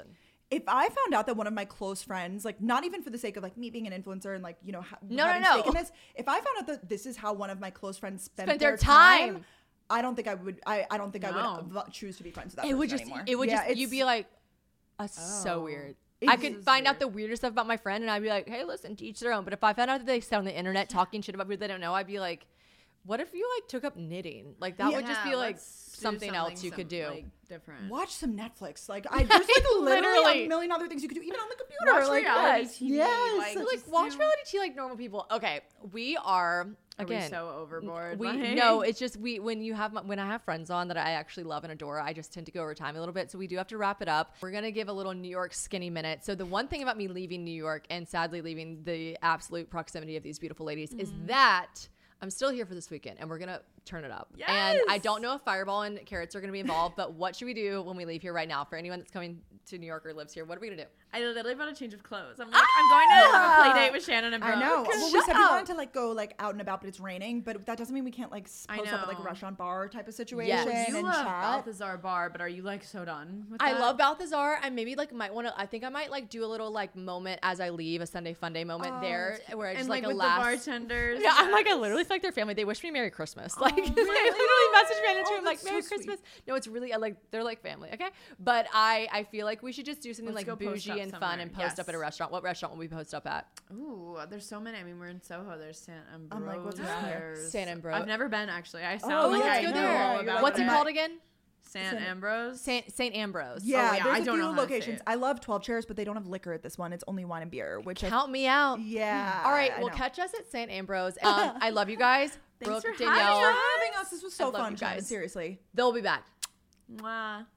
if I found out that one of my close friends, like not even for the sake of like me being an influencer and like, you know, ha- No, having no, no. stake in this, if I found out that this is how one of my close friends spent, Spent their, their time, time. I don't think I would, I, I don't think I No. would v- choose to be friends with that It person would just, anymore. it would Yeah, just, you'd it's- be like, that's so Oh. weird. It I could is find out weird. the weirdest stuff about my friend and I'd be like, hey, listen, to each their own. But if I found out that they sit on the internet talking shit about people they don't know, I'd be like, what if you like took up knitting? Like that would just Yeah, be like let's do something else you some, could do. Like, different. Watch some Netflix. Like I, there's like literally, Literally. a million other things you could do, even on the computer. Watch like reality yes, T V, yes. like, like just watch do- reality T V like normal people. Okay, we are Are we again. so overboard? We Like- no, it's just we when you have my, when I have friends on that I actually love and adore, I just tend to go over time a little bit. So we do have to wrap it up. We're gonna give a little New York skinny minute. So the one thing about me leaving New York and sadly leaving the absolute proximity of these beautiful ladies is that I'm still here for this weekend and we're gonna turn it up. And I Yes! don't know if Fireball and Carrots are gonna be involved, but what should we do when we leave here right now? For anyone that's coming to New York or lives here, what are we gonna do? I literally bought a change of clothes. I'm like, I'm going to have a play date with Shannon and Brooke. I know. Well, we Shut said we up. wanted to like go like out and about, but it's raining. But that doesn't mean we can't like s- I post up at like a know. restaurant bar type of situation Yes. You and love chat. Balthazar Bar, but are you like so done with I that? love Balthazar. I maybe like might want to. I think I might like do a little like moment as I leave, a Sunday fun day moment Oh, there, where I just and like, like, a with last. the bartenders. Yeah, I'm like I yes. literally feel like their family. They wish me Merry Christmas. Like really? they literally message me on Instagram Oh, like that's so Merry sweet. Christmas. No, it's really I like they're like family. Okay, but I I feel like we should just do something Let's like go post bougie up and fun somewhere. and post up at a Yes. restaurant. What restaurant will we post up at? Ooh, there's so many. I mean, we're in Soho. There's San Ambrose. I'm like, what's around here? there's- San Ambrose. I've never been actually. I sound Oh, like let's I go know there. all You're about like, What's it it. called again? San San- Ambrose. Saint Saint Ambrose. Yeah, Oh, yeah, there's I a don't few know how to say locations. it. I love twelve Chairs, but they don't have liquor at this one. It's only wine and beer, which I, Count me out. yeah. All right, I well know. catch us at Saint Ambrose. Um, I love you guys. Thanks Brooke, for having Danielle, Thanks for having us. This was I so love fun, you Shannon. guys. Seriously. they'll be back. Mwah.